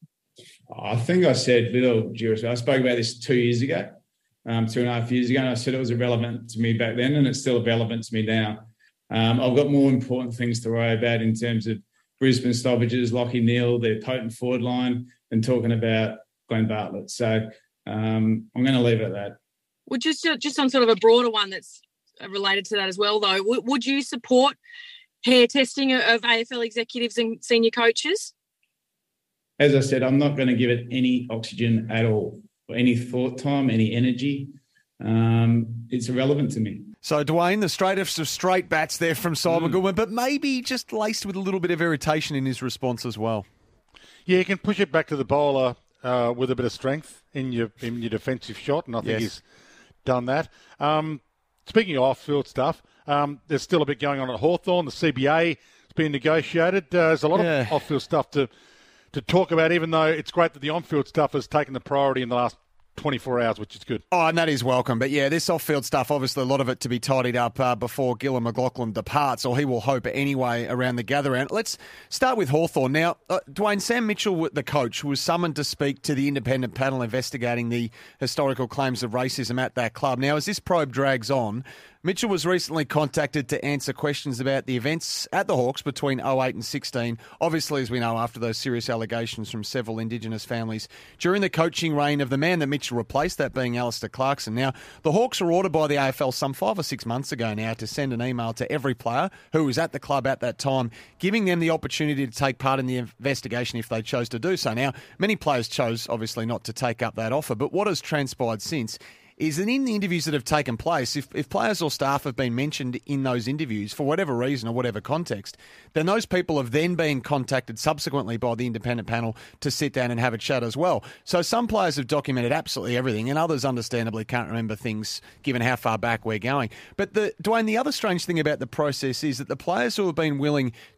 I think I said little Jewish. I spoke about this two years ago, um, two and a half years ago, and I said it was irrelevant to me back then, and it's still relevant to me now. Um, I've got more important things to worry about in terms of Brisbane stoppages, Lachie Neale, their potent forward line, and talking about Glenn Bartlett. So um, I'm going to leave it at that. Well, just, just on sort of a broader one that's related to that as well, though, w- would you support hair testing of A F L executives and senior coaches? As I said, I'm not going to give it any oxygen at all, or any thought time, any energy. Um, it's irrelevant to me. So, Dwayne, the straightest of straight bats there from Simon mm. Goodwin, but maybe just laced with a little bit of irritation in his response as well. Yeah, you can push it back to the bowler uh, with a bit of strength in your in your defensive shot, and I think yes. he's done that. Um, speaking of off-field stuff, um, there's still a bit going on at Hawthorn. The C B A has been negotiated. Uh, there's a lot yeah. of off-field stuff to to talk about, even though it's great that the on-field stuff has taken the priority in the last twenty-four hours, which is good. Oh, and that is welcome. But yeah, this off-field stuff, obviously a lot of it to be tidied up uh, before Gillon McLaughlin departs, or he will hope anyway around the gather-round. Let's start with Hawthorn. Now, uh, Dwayne, Sam Mitchell, the coach, was summoned to speak to the independent panel investigating the historical claims of racism at that club. Now, as this probe drags on, Mitchell was recently contacted to answer questions about the events at the Hawks between oh eight and sixteen, obviously, as we know, after those serious allegations from several Indigenous families during the coaching reign of the man that Mitchell replaced, that being Alistair Clarkson. Now, the Hawks were ordered by the A F L some five or six months ago now to send an email to every player who was at the club at that time, giving them the opportunity to take part in the investigation if they chose to do so. Now, many players chose, obviously, not to take up that offer, but what has transpired since is that in the interviews that have taken place, if, if players or staff have been mentioned in those interviews for whatever reason or whatever context, then those people have then been contacted subsequently by the independent panel to sit down and have a chat as well. So some players have documented absolutely everything, and others understandably can't remember things given how far back we're going. But the Dwayne, the other strange thing about the process is that the players who have been willing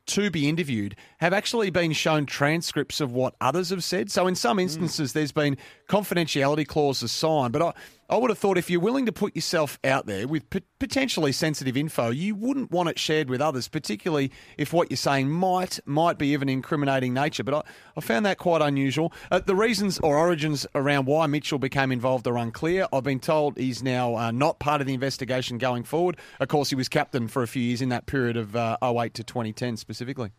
to be interviewed have actually been shown transcripts of what others have said. So in some instances, mm. there's been confidentiality clauses signed. But I, I would have thought if you're willing to put yourself out there with p- potentially sensitive info, you wouldn't want it shared with others, particularly if what you're saying might might be of an incriminating nature. But I, I found that quite unusual. Uh, the reasons or origins around why Mitchell became involved are unclear. I've been told he's now uh, not part of the investigation going forward. Of course, he was captain for a few years in that period of uh, oh eight to twenty ten specifically.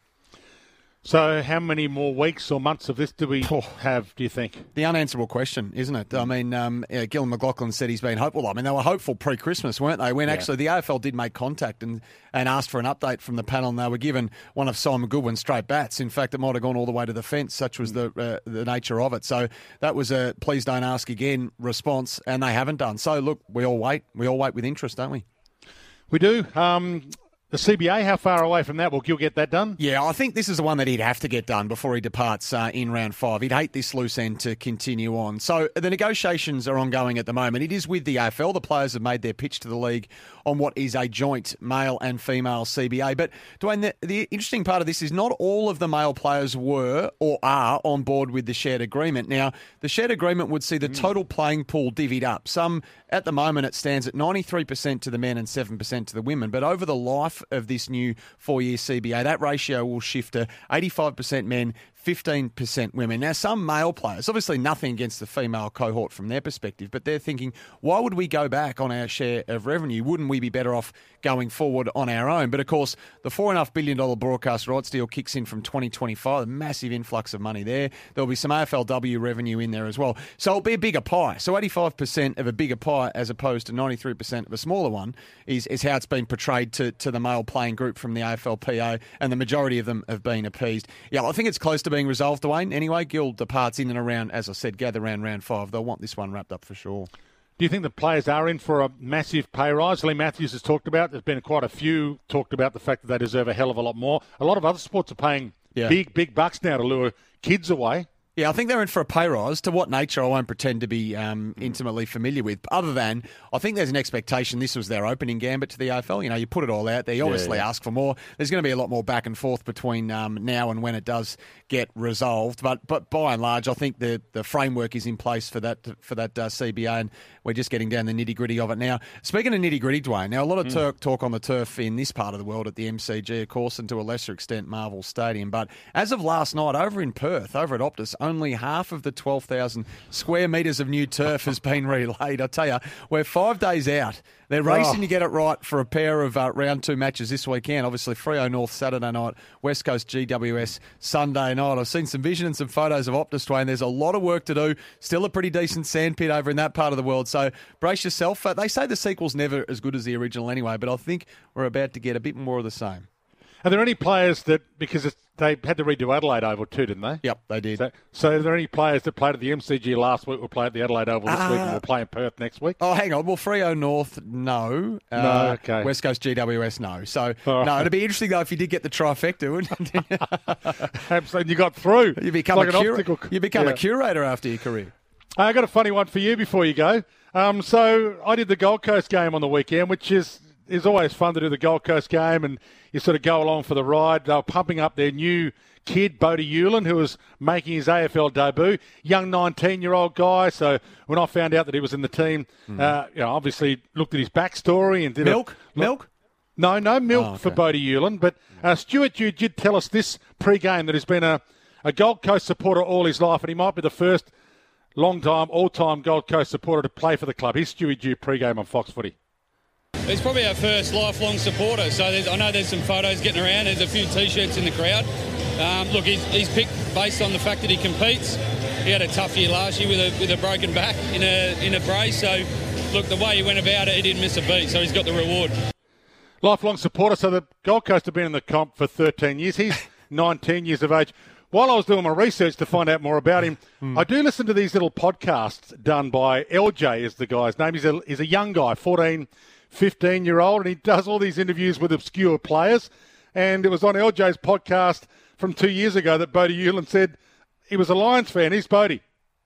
So how many more weeks or months of this do we have, do you think? The unanswerable question, isn't it? I mean, um, yeah, Gillon McLachlan said he's been hopeful. I mean, they were hopeful pre-Christmas, weren't they? When yeah. actually the A F L did make contact and, and asked for an update from the panel, and they were given one of Simon Goodwin's straight bats. In fact, it might have gone all the way to the fence, such was the uh, the nature of it. So that was a please don't ask again response, and they haven't done. So, look, we all wait. We all wait with interest, don't we? We do. Um The C B A, how far away from that? Will Gill get that done? Yeah, I think this is the one that he'd have to get done before he departs uh, in round five. He'd hate this loose end to continue on. So the negotiations are ongoing at the moment. It is with the A F L. The players have made their pitch to the league on what is a joint male and female C B A. But, Dwayne, the, the interesting part of this is not all of the male players were or are on board with the shared agreement. Now, the shared agreement would see the mm. total playing pool divvied up. Some, at the moment, it stands at ninety-three percent to the men and seven percent to the women. But over the life of this new four-year C B A, that ratio will shift to eighty-five percent men, fifteen percent women. Now, some male players, obviously nothing against the female cohort from their perspective, but they're thinking, why would we go back on our share of revenue? Wouldn't we be better off going forward on our own? But, of course, the four point five billion dollars broadcast rights deal kicks in from twenty twenty-five, a massive influx of money there. There'll be some A F L W revenue in there as well. So it'll be a bigger pie. So eighty-five percent of a bigger pie as opposed to ninety-three percent of a smaller one is, is how it's been portrayed to, to the male playing group from the A F L P A, and the majority of them have been appeased. Yeah, I think it's close to being resolved, Dwayne. Anyway, Gill departs in and around, as I said, gather around round five. They'll want this one wrapped up for sure. Do you think the players are in for a massive pay rise? Lee Matthews has talked about, there's been quite a few talked about the fact that they deserve a hell of a lot more. A lot of other sports are paying yeah. big, big bucks now to lure kids away. Yeah, I think they're in for a pay rise. To what nature, I won't pretend to be um, intimately familiar with. Other than, I think there's an expectation this was their opening gambit to the A F L. You know, you put it all out there. You obviously yeah, yeah. ask for more. There's going to be a lot more back and forth between um, now and when it does get resolved. But but by and large, I think the, the framework is in place for that for that uh, C B A, and we're just getting down the nitty-gritty of it now. Speaking of nitty-gritty, Dwayne, now a lot of mm. tur- talk on the turf in this part of the world at the M C G, of course, and to a lesser extent Marvel Stadium. But as of last night, over in Perth, over at Optus, only half of the twelve thousand square metres of new turf has been relayed. I tell you, we're five days out. They're racing oh. to get it right for a pair of uh, round two matches this weekend. Obviously, Freo North Saturday night, West Coast G W S Sunday night. I've seen some vision and some photos of Optus, Dwayne. There's a lot of work to do. Still a pretty decent sandpit over in that part of the world. So brace yourself. Uh, they say the sequel's never as good as the original anyway, but I think we're about to get a bit more of the same. Are there any players that, because it's, they had to redo Adelaide Oval too, didn't they? Yep, they did. So, so are there any players that played at the M C G last week will play at the Adelaide Oval this uh, week and will play in Perth next week? Oh, hang on. Well, Freo North, no. Uh, no, okay. West Coast G W S, no. So, right. no, it'd be interesting, though, if you did get the trifecta, wouldn't it? Absolutely. You got through. You become, like a, cura- optical... you become yeah. a curator after your career. I got a funny one for you before you go. Um, so I did the Gold Coast game on the weekend, which is... It's always fun to do the Gold Coast game, and you sort of go along for the ride. They were pumping up their new kid, Bodie Hewlin, who was making his A F L debut. Young nineteen-year-old guy. So when I found out that he was in the team, mm. uh, you know, obviously looked at his backstory and did milk, a, milk. No, no milk oh, okay. for Bodie Hewlin. But uh, Stuart, you did tell us this pre-game that he's been a, a Gold Coast supporter all his life, and he might be the first long-time, all-time Gold Coast supporter to play for the club. Here's Stewie Dew pre-game on Fox Footy. He's probably our first lifelong supporter, so I know there's some photos getting around. There's a few T-shirts in the crowd. Um, look, he's, he's picked based on the fact that he competes. He had a tough year last year with a with a broken back in a in a brace. So, look, the way he went about it, he didn't miss a beat. So he's got the reward. Lifelong supporter. So the Gold Coast have been in the comp for thirteen years. He's nineteen years of age. While I was doing my research to find out more about him, mm. I do listen to these little podcasts done by L J, is the guy's name. He's a he's a young guy, fourteen. fifteen-year-old, and he does all these interviews with obscure players. And it was on L J's podcast from two years ago that Bodie Hewlin said he was a Lions fan. He's Bodie.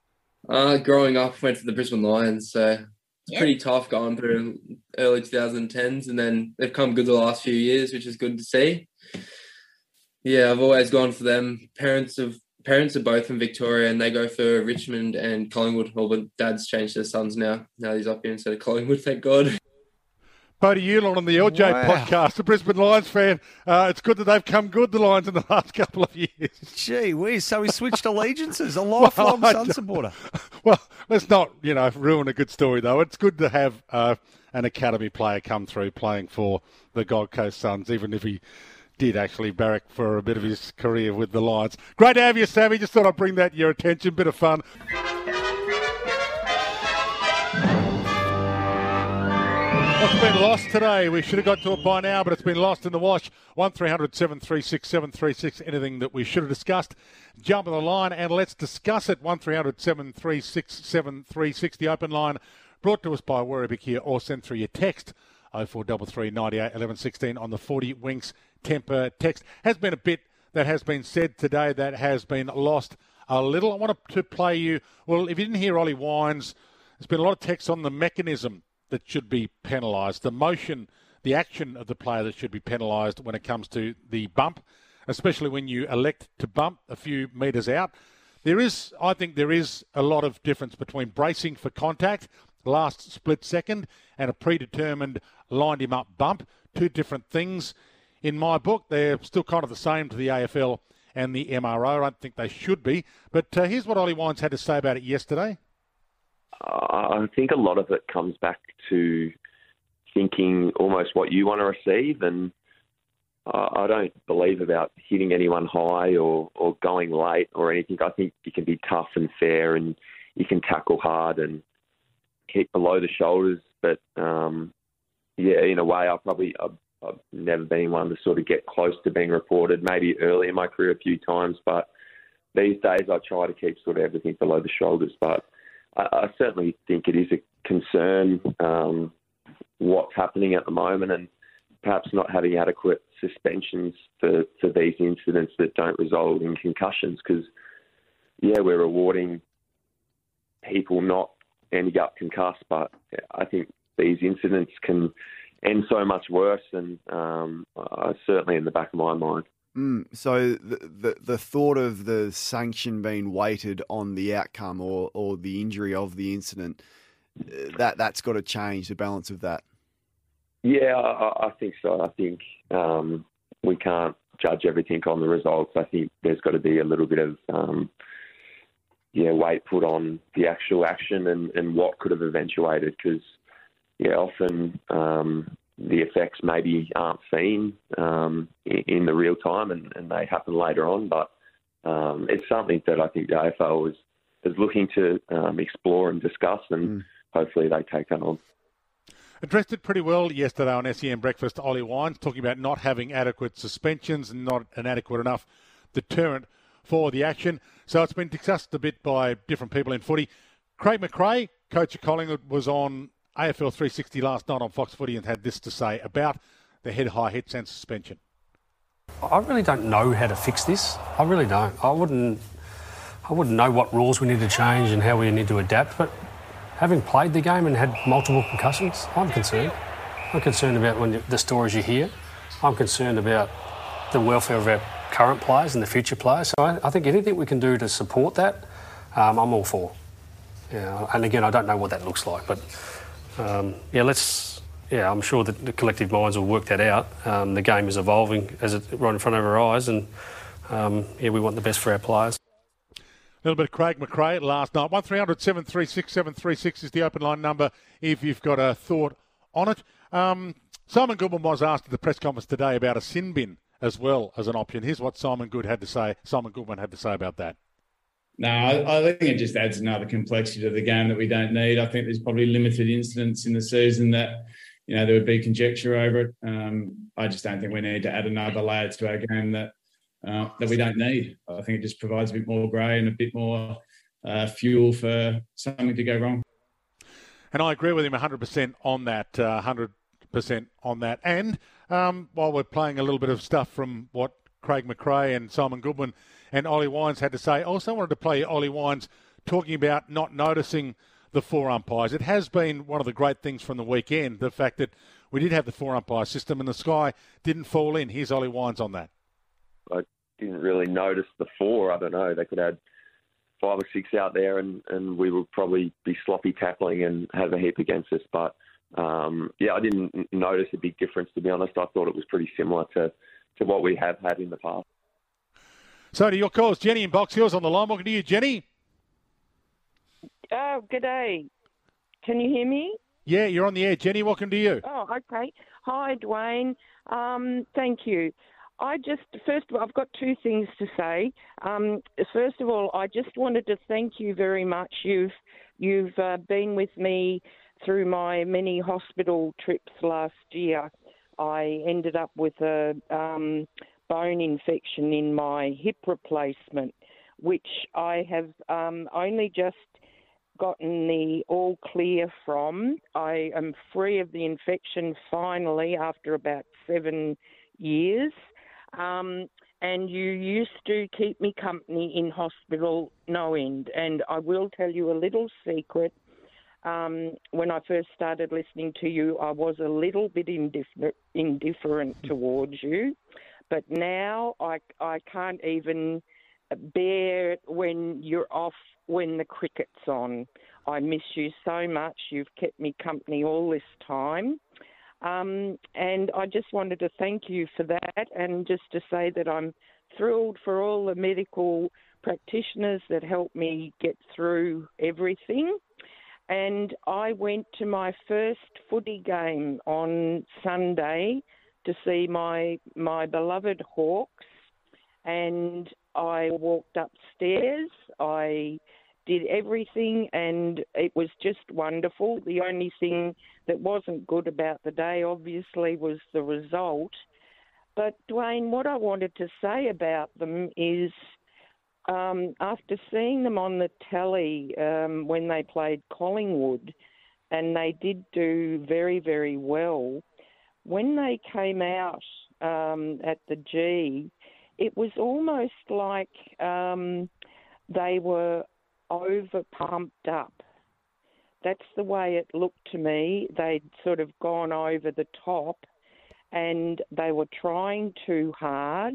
Uh, growing up, went to the Brisbane Lions, so it's yep. pretty tough going through early twenty tens, and then they've come good the last few years, which is good to see. Yeah, I've always gone for them. Parents of parents are both from Victoria, and they go for Richmond and Collingwood. Well, but Dad's changed their sons now. Now he's up here instead of Collingwood, thank God. Bodie Eulon on the L J Wow. podcast, a Brisbane Lions fan. Uh, it's good that they've come good, the Lions, in the last couple of years. Gee whiz, so he switched allegiances, a lifelong Well, I Sun don't- supporter. Well, let's not, you know, ruin a good story, though. It's good to have uh, an academy player come through playing for the Gold Coast Suns, even if he did actually barrack for a bit of his career with the Lions. Great to have you, Sammy. Just thought I'd bring that to your attention. Bit of fun. What's been lost today? We should have got to it by now, but it's been lost in the wash. one three hundred seven three six seven three six. Anything that we should have discussed, jump on the line and let's discuss it. one three hundred seven three six seven three six. The open line brought to us by Werribee Kia, or send through your text oh four three three, nine eight, one one one six on the forty Winks temper text. Has been a bit that has been said today that has been lost a little. I wanted to play you, well, if you didn't hear Ollie Wines, there's been a lot of text on the mechanism that should be penalised, the motion, the action of the player that should be penalised when it comes to the bump, especially when you elect to bump a few metres out. There is, I think there is a lot of difference between bracing for contact, last split second, and a predetermined lined him up bump. Two different things. In my book, they're still kind of the same to the A F L and the M R O. I don't think they should be. But uh, here's what Ollie Wines had to say about it yesterday. I think a lot of it comes back to thinking almost what you want to receive, and uh, I don't believe about hitting anyone high or, or going late or anything. I think you can be tough and fair, and you can tackle hard and hit below the shoulders. But um, yeah, in a way, I probably I've, I've never been one to sort of get close to being reported. Maybe early in my career a few times, but these days I try to keep sort of everything below the shoulders. But I certainly think it is a concern um, what's happening at the moment, and perhaps not having adequate suspensions for, for these incidents that don't result in concussions. Because, yeah, we're rewarding people not ending up concussed, but I think these incidents can end so much worse, and um, uh, certainly in the back of my mind. Mm, so the, the the thought of the sanction being weighted on the outcome or, or the injury of the incident, that that's got to change, the balance of that. Yeah, I, I think so. I think um, we can't judge everything on the results. I think there's got to be a little bit of um, yeah weight put on the actual action and, and what could have eventuated, because yeah, often um, the effects maybe aren't seen um, in, in the real time, and, and they happen later on. But um, it's something that I think the A F L is, is looking to um, explore and discuss, and mm. hopefully they take that on. Addressed it pretty well yesterday on S E N Breakfast, Ollie Wines, talking about not having adequate suspensions and not an adequate enough deterrent for the action. So it's been discussed a bit by different people in footy. Craig McRae, coach of Collingwood, was on A F L three sixty last night on Fox Footy and had this to say about the head-high hits and suspension. I really don't know how to fix this. I really don't. I wouldn't I wouldn't know what rules we need to change and how we need to adapt, but having played the game and had multiple concussions, I'm concerned. I'm concerned about when the stories you hear. I'm concerned about the welfare of our current players and the future players. So I, I think anything we can do to support that, um, I'm all for. Yeah, and again, I don't know what that looks like, but Um, yeah, let's. Yeah, I'm sure that the collective minds will work that out. Um, the game is evolving as it right in front of our eyes, and um, yeah, we want the best for our players. A little bit of Craig McRae last night. one three hundred seven three six seven three six is the open line number if you've got a thought on it. Um, Simon Goodwin was asked at the press conference today about a sin bin as well as an option. Here's what Simon Good had to say. Simon Goodwin had to say about that. No, I, I think it just adds another complexity to the game that we don't need. I think there's probably limited incidents in the season that, you know, there would be conjecture over it. Um, I just don't think we need to add another layer to our game that uh, that we don't need. I think it just provides a bit more grey and a bit more uh, fuel for something to go wrong. And I agree with him one hundred percent on that, uh, one hundred percent on that. And um, while we're playing a little bit of stuff from what Craig McRae and Simon Goodwin and Ollie Wines had to say, I also wanted to play Ollie Wines talking about not noticing the four umpires. It has been one of the great things from the weekend, the fact that we did have the four umpire system and the sky didn't fall in. Here's Ollie Wines on that. I didn't really notice the four. I don't know. They could have five or six out there, and, and we would probably be sloppy tackling and have a heap against us. But um, yeah, I didn't notice a big difference, to be honest. I thought it was pretty similar to, to what we have had in the past. So to your calls, Jenny in Box Hills on the line. Welcome to you, Jenny. Oh, good day. Can you hear me? Yeah, you're on the air. Jenny, welcome to you. Oh, okay. Hi, Dwayne. Um, thank you. I just, first of all, I've got two things to say. Um, first of all, I just wanted to thank you very much. You've, you've uh, been with me through my many hospital trips last year. I ended up with a um, bone infection in my hip replacement, which I have um, only just gotten the all clear from. I am free of the infection finally after about seven years. Um, and you used to keep me company in hospital no end. And I will tell you a little secret. Um, when I first started listening to you, I was a little bit indifferent, indifferent towards you. But now I, I can't even bear it when you're off, when the cricket's on. I miss you so much. You've kept me company all this time. Um, and I just wanted to thank you for that, and just to say that I'm thrilled for all the medical practitioners that helped me get through everything. And I went to my first footy game on Sunday to see my my beloved Hawks, and I walked upstairs. I did everything, and it was just wonderful. The only thing that wasn't good about the day, obviously, was the result. But, Dwayne, what I wanted to say about them is, um, after seeing them on the telly um, when they played Collingwood, and they did do very, very well, when they came out um, at the G, it was almost like um, they were over pumped up. That's the way it looked to me. They'd sort of gone over the top, and they were trying too hard,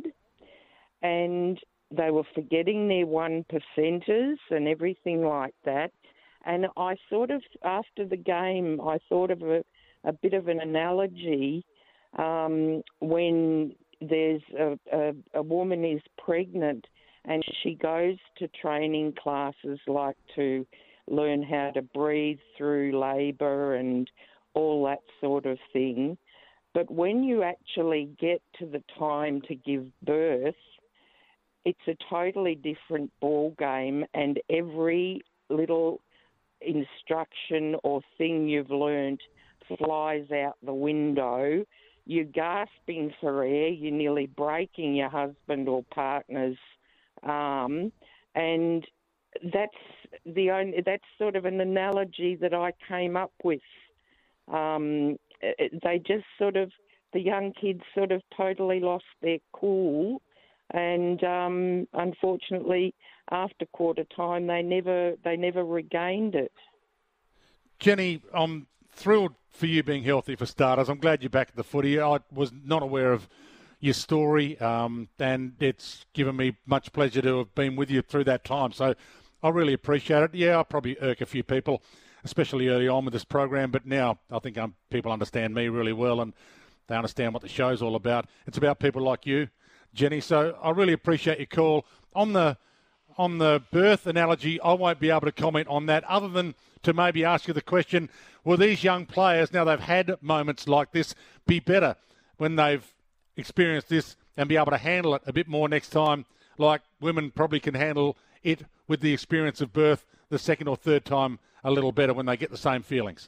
and they were forgetting their one percenters and everything like that. And I sort of, after the game, I thought of a, a bit of an analogy um, when there's a, a, a woman is pregnant and she goes to training classes like to learn how to breathe through labour and all that sort of thing. But when you actually get to the time to give birth, it's a totally different ball game, and every little instruction or thing you've learnt flies out the window. You're gasping for air, you're nearly breaking your husband or partner's arm, and that's the only that's sort of an analogy that I came up with. Um, they just sort of, the young kids sort of totally lost their cool, and um, unfortunately, after quarter time, they never they never regained it. Jenny, I'm thrilled for you being healthy for starters. I'm glad you're back at the footy. I was not aware of your story, um, and it's given me much pleasure to have been with you through that time. So I really appreciate it. Yeah, I'll probably irk a few people, especially early on with this program, but now I think um, people understand me really well, and they understand what the show's all about. It's about people like you, Jenny. So I really appreciate your call. On the on the birth analogy, I won't be able to comment on that other than to maybe ask you the question, will these young players, now they've had moments like this, be better when they've experienced this and be able to handle it a bit more next time, like women probably can handle it with the experience of birth the second or third time a little better when they get the same feelings?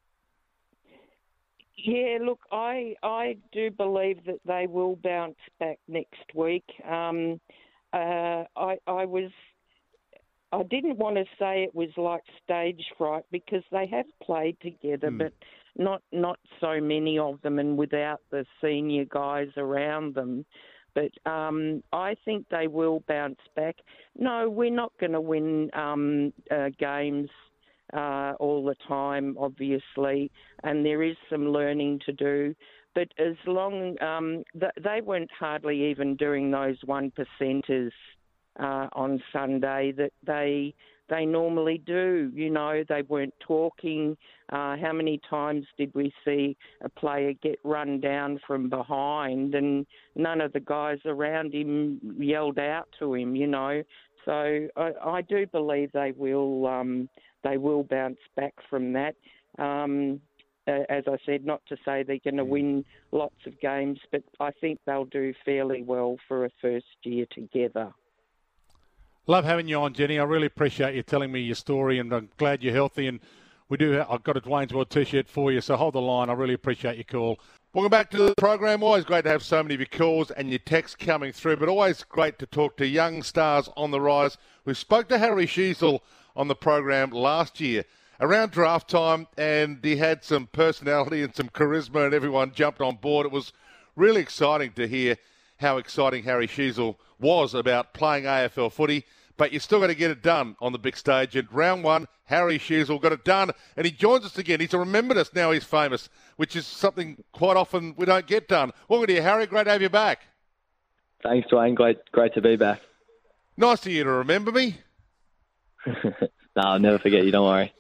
Yeah, look, I I do believe that they will bounce back next week. Um, uh, I I was I didn't want to say it was like stage fright because they have played together, mm. but not not so many of them, and without the senior guys around them. But um, I think they will bounce back. No, we're not going to win um, uh, games uh, all the time, obviously, and there is some learning to do. But but as long um, th- they weren't hardly even doing those one percenters uh, on Sunday that they they normally do. You know, they weren't talking. Uh, how many times did we see a player get run down from behind and none of the guys around him yelled out to him, you know? So I, I do believe they will um, they will bounce back from that. Um, as I said, not to say they're going to win lots of games, but I think they'll do fairly well for a first year together. Love having you on, Jenny. I really appreciate you telling me your story, and I'm glad you're healthy. And we do. I've got a Dwayne's World T-shirt for you, so hold the line. I really appreciate your call. Welcome back to the program. Always great to have so many of your calls and your texts coming through, but always great to talk to young stars on the rise. We spoke to Harry Sheezel on the program last year around draft time, and he had some personality and some charisma, and everyone jumped on board. It was really exciting to hear how exciting Harry Sheezel was about playing A F L footy, but you still got to get it done on the big stage. And round one, Harry Sheezel got it done, and he joins us again. He's remembered us now. He's famous, which is something quite often we don't get done. Welcome to you, Harry. Great to have you back. Thanks, Dwayne. Great, great to be back. Nice of you to remember me. No, I'll never forget you. Don't worry.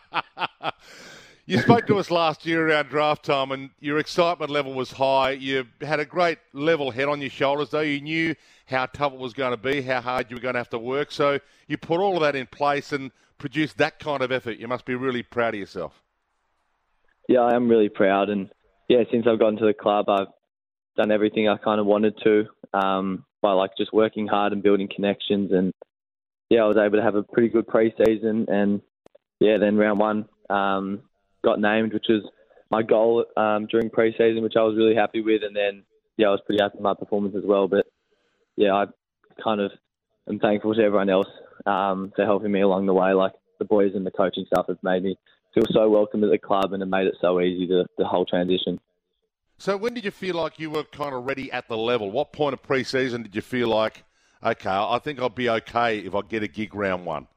You spoke to us last year around draft time, and your excitement level was high. You had a great level head on your shoulders, though. You knew how tough it was going to be, how hard you were going to have to work. So you put all of that in place and produced that kind of effort. You must be really proud of yourself. Yeah, I am really proud. And, yeah, since I've gotten to the club, I've done everything I kind of wanted to um, by, like, just working hard and building connections. And, yeah, I was able to have a pretty good pre-season. And, yeah, then round one um, got named, which was my goal um, during pre-season, which I was really happy with. And then, yeah, I was pretty happy with my performance as well. But, yeah, I kind of am thankful to everyone else um, for helping me along the way. Like, the boys and the coaching staff have made me feel so welcome at the club, and it made it so easy, to, the whole transition. So when did you feel like you were kind of ready at the level? What point of pre-season did you feel like, okay, I think I'll be okay if I get a gig round one?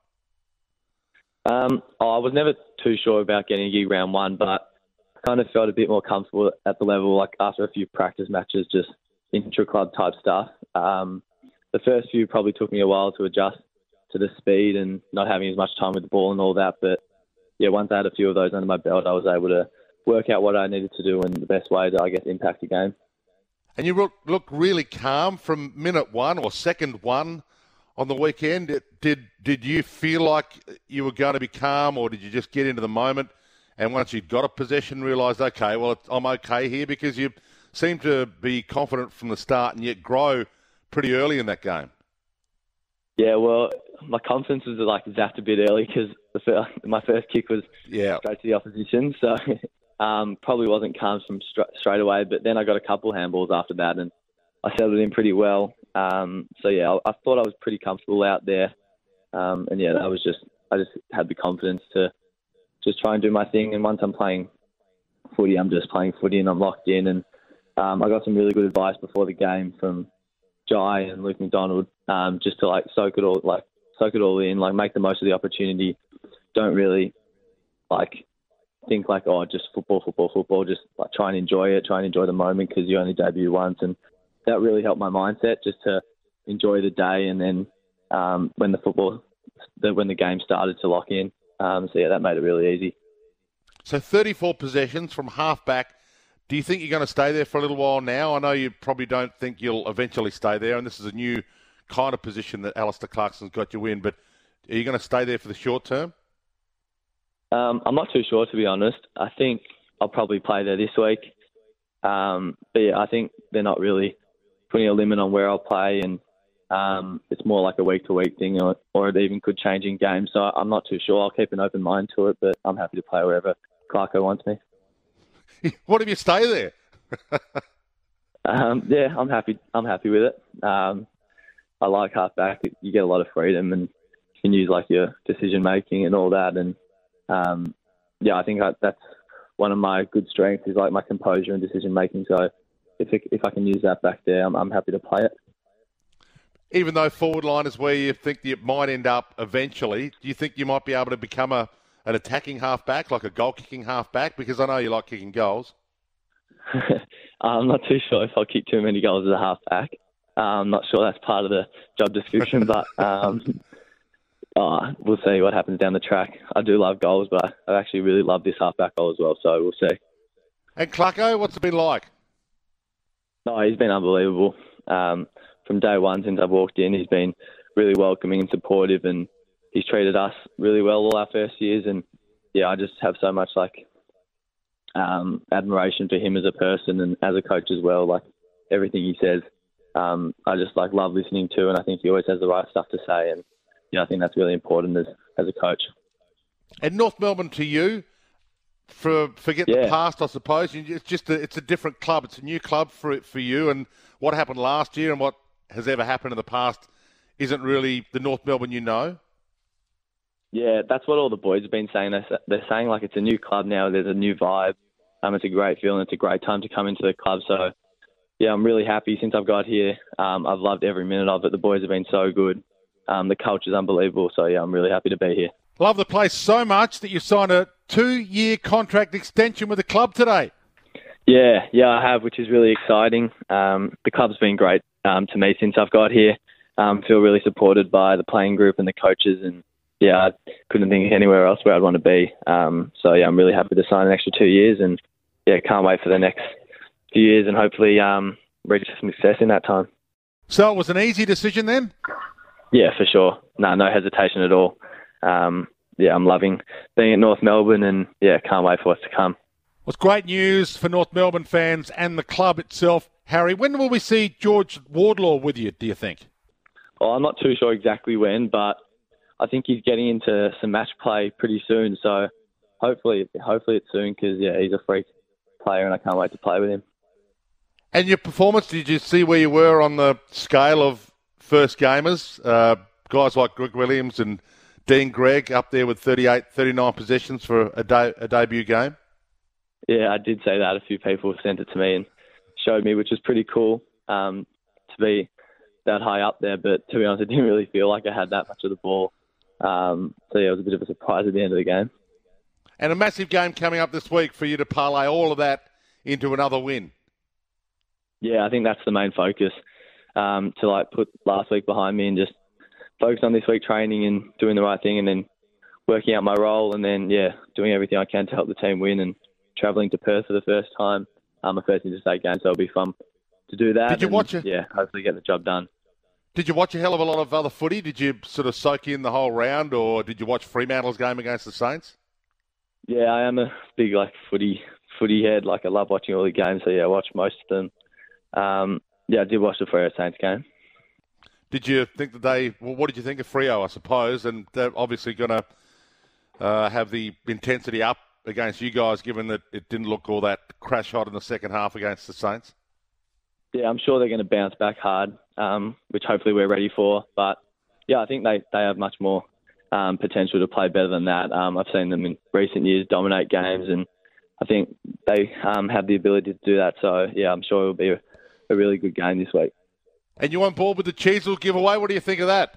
Um, oh, I was never too sure about getting a gig round one, but I kind of felt a bit more comfortable at the level, like after a few practice matches, just intra-club type stuff. Um, the first few probably took me a while to adjust to the speed and not having as much time with the ball and all that. But, yeah, once I had a few of those under my belt, I was able to work out what I needed to do in the best way to, I guess, impact the game. And you look really calm from minute one or second one on the weekend. Did did you feel like you were going to be calm, or did you just get into the moment and once you got a possession realise, okay, well, I'm okay here? Because you seem to be confident from the start and yet grow pretty early in that game. Yeah, well, my confidence was like zapped a bit early because my first kick was yeah. straight to the opposition. So um, probably wasn't calm from stra- straight away. But then I got a couple handballs after that and I settled in pretty well. Um, so, yeah, I, I thought I was pretty comfortable out there. Um, and, yeah, that was just I just had the confidence to just try and do my thing. And once I'm playing footy, I'm just playing footy and I'm locked in. And um, I got some really good advice before the game from Jai and Luke McDonald, um, just to like soak it all, like soak it all in, like make the most of the opportunity. Don't really like think like, oh, just football, football, football. Just like try and enjoy it, try and enjoy the moment because you only debut once, and that really helped my mindset just to enjoy the day. And then um, when the football, the, when the game started to lock in, um, so yeah, that made it really easy. So thirty-four possessions from half back. Do you think you're going to stay there for a little while now? I know you probably don't think you'll eventually stay there, and this is a new kind of position that Alistair Clarkson's got you in, but are you going to stay there for the short term? Um, I'm not too sure, to be honest. I think I'll probably play there this week. Um, but, yeah, I think they're not really putting a limit on where I'll play, and um, it's more like a week-to-week thing, or, or it even could change in games. So I'm not too sure. I'll keep an open mind to it, but I'm happy to play wherever Clarko wants me. What if you stay there? um, yeah, I'm happy. I'm happy with it. Um, I like halfback. You get a lot of freedom, and you can use like your decision making and all that. And um, yeah, I think I, that's one of my good strengths is like my composure and decision making. So if it, if I can use that back there, I'm, I'm happy to play it. Even though forward line is where you think you might end up eventually, do you think you might be able to become a an attacking halfback, like a goal-kicking halfback? Because I know you like kicking goals. I'm not too sure if I'll kick too many goals as a halfback. Uh, I'm not sure that's part of the job description, but um, oh, we'll see what happens down the track. I do love goals, but I actually really love this halfback goal as well, so we'll see. And Clucko, what's it been like? No, he's been unbelievable. Um, from day one since I've walked in, he's been really welcoming and supportive, and he's treated us really well all our first years. And yeah, I just have so much like um, admiration for him as a person and as a coach as well. Like everything he says, um, I just like love listening to, and I think he always has the right stuff to say. And yeah, I think that's really important as as a coach. And North Melbourne to you, for forget Yeah. the past, I suppose. You- It's just a, it's a different club. It's a new club for for you. And what happened last year and what has ever happened in the past isn't really the North Melbourne you know. Yeah, that's what all the boys have been saying. They're, they're saying like it's a new club now. There's a new vibe. Um, it's a great feeling. It's a great time to come into the club. So yeah, I'm really happy since I've got here. Um, I've loved every minute of it. The boys have been so good. Um, the culture's unbelievable. So yeah, I'm really happy to be here. Love the place so much that you signed a two-year contract extension with the club today. Yeah, yeah, I have, which is really exciting. Um, the club's been great um, to me since I've got here. Um, feel really supported by the playing group and the coaches, and yeah, I couldn't think of anywhere else where I'd want to be. Um, so yeah, I'm really happy to sign an extra two years, and yeah, can't wait for the next few years and hopefully um, reach some success in that time. So it was an easy decision then? Yeah, for sure. No, no hesitation at all. Um, yeah, I'm loving being at North Melbourne, and yeah, can't wait for what's to come. Well, it's great news for North Melbourne fans and the club itself. Harry, when will we see George Wardlaw with you, do you think? Well, I'm not too sure exactly when, but I think he's getting into some match play pretty soon. So hopefully, hopefully it's soon because yeah, he's a freak player, and I can't wait to play with him. And your performance, did you see where you were on the scale of first gamers? Uh, guys like Greg Williams and Dean Gregg up there with thirty-eight, thirty-nine possessions for a, de- a debut game? Yeah, I did say that. A few people sent it to me and showed me, which was pretty cool um, to be that high up there. But to be honest, I didn't really feel like I had that much of the ball. Um, so yeah, it was a bit of a surprise at the end of the game. And a massive game coming up this week for you to parlay all of that into another win. Yeah, I think that's the main focus, um, to like put last week behind me and just focus on this week training and doing the right thing, and then working out my role, and then yeah, doing everything I can to help the team win, and travelling to Perth for the first time, um, my first interstate game, so it'll be fun to do that. Did you and, watch it? Yeah, hopefully get the job done. Did you watch a hell of a lot of other footy? Did you sort of soak in the whole round, or did you watch Fremantle's game against the Saints? Yeah, I am a big like footy footy head. Like I love watching all the games, so yeah, I watch most of them. Um, yeah, I did watch the Freo Saints game. Did you think that they? Well, what did you think of Freo? I suppose, and they're obviously going to uh, have the intensity up against you guys, given that it didn't look all that crash hot in the second half against the Saints. Yeah, I'm sure they're going to bounce back hard, um, which hopefully we're ready for. But yeah, I think they, they have much more um, potential to play better than that. Um, I've seen them in recent years dominate games, and I think they um, have the ability to do that. So yeah, I'm sure it'll be a, a really good game this week. And you on board with the Cheezel giveaway? What do you think of that?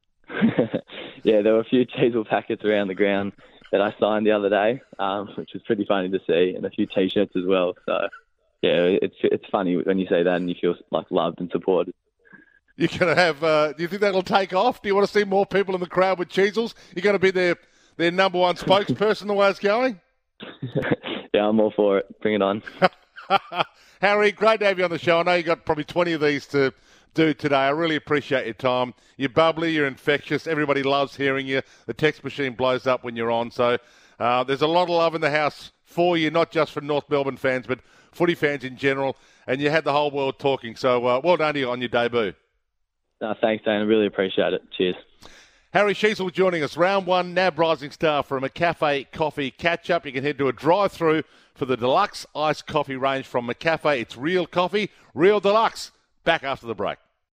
Yeah, there were a few Cheezel packets around the ground that I signed the other day, um, which was pretty funny to see, and a few T-shirts as well. So yeah, it's it's funny when you say that and you feel like loved and supported. You're going to have. Uh, do you think that'll take off? Do you want to see more people in the crowd with Cheezels? You're going to be their their number one spokesperson the way it's going? Yeah, I'm all for it. Bring it on. Harry, great to have you on the show. I know you got probably twenty of these to do today. I really appreciate your time. You're bubbly, you're infectious. Everybody loves hearing you. The text machine blows up when you're on. So uh, there's a lot of love in the house for you, not just for North Melbourne fans, but footy fans in general. And you had the whole world talking. So uh, well done to you on your debut. No, thanks, Dan. I really appreciate it. Cheers. Harry Sheezel joining us. Round one, N A B Rising Star from a McCafe Coffee catch-up. You can head to a drive-through for the deluxe iced coffee range from McCafe. It's real coffee, real deluxe. Back after the break.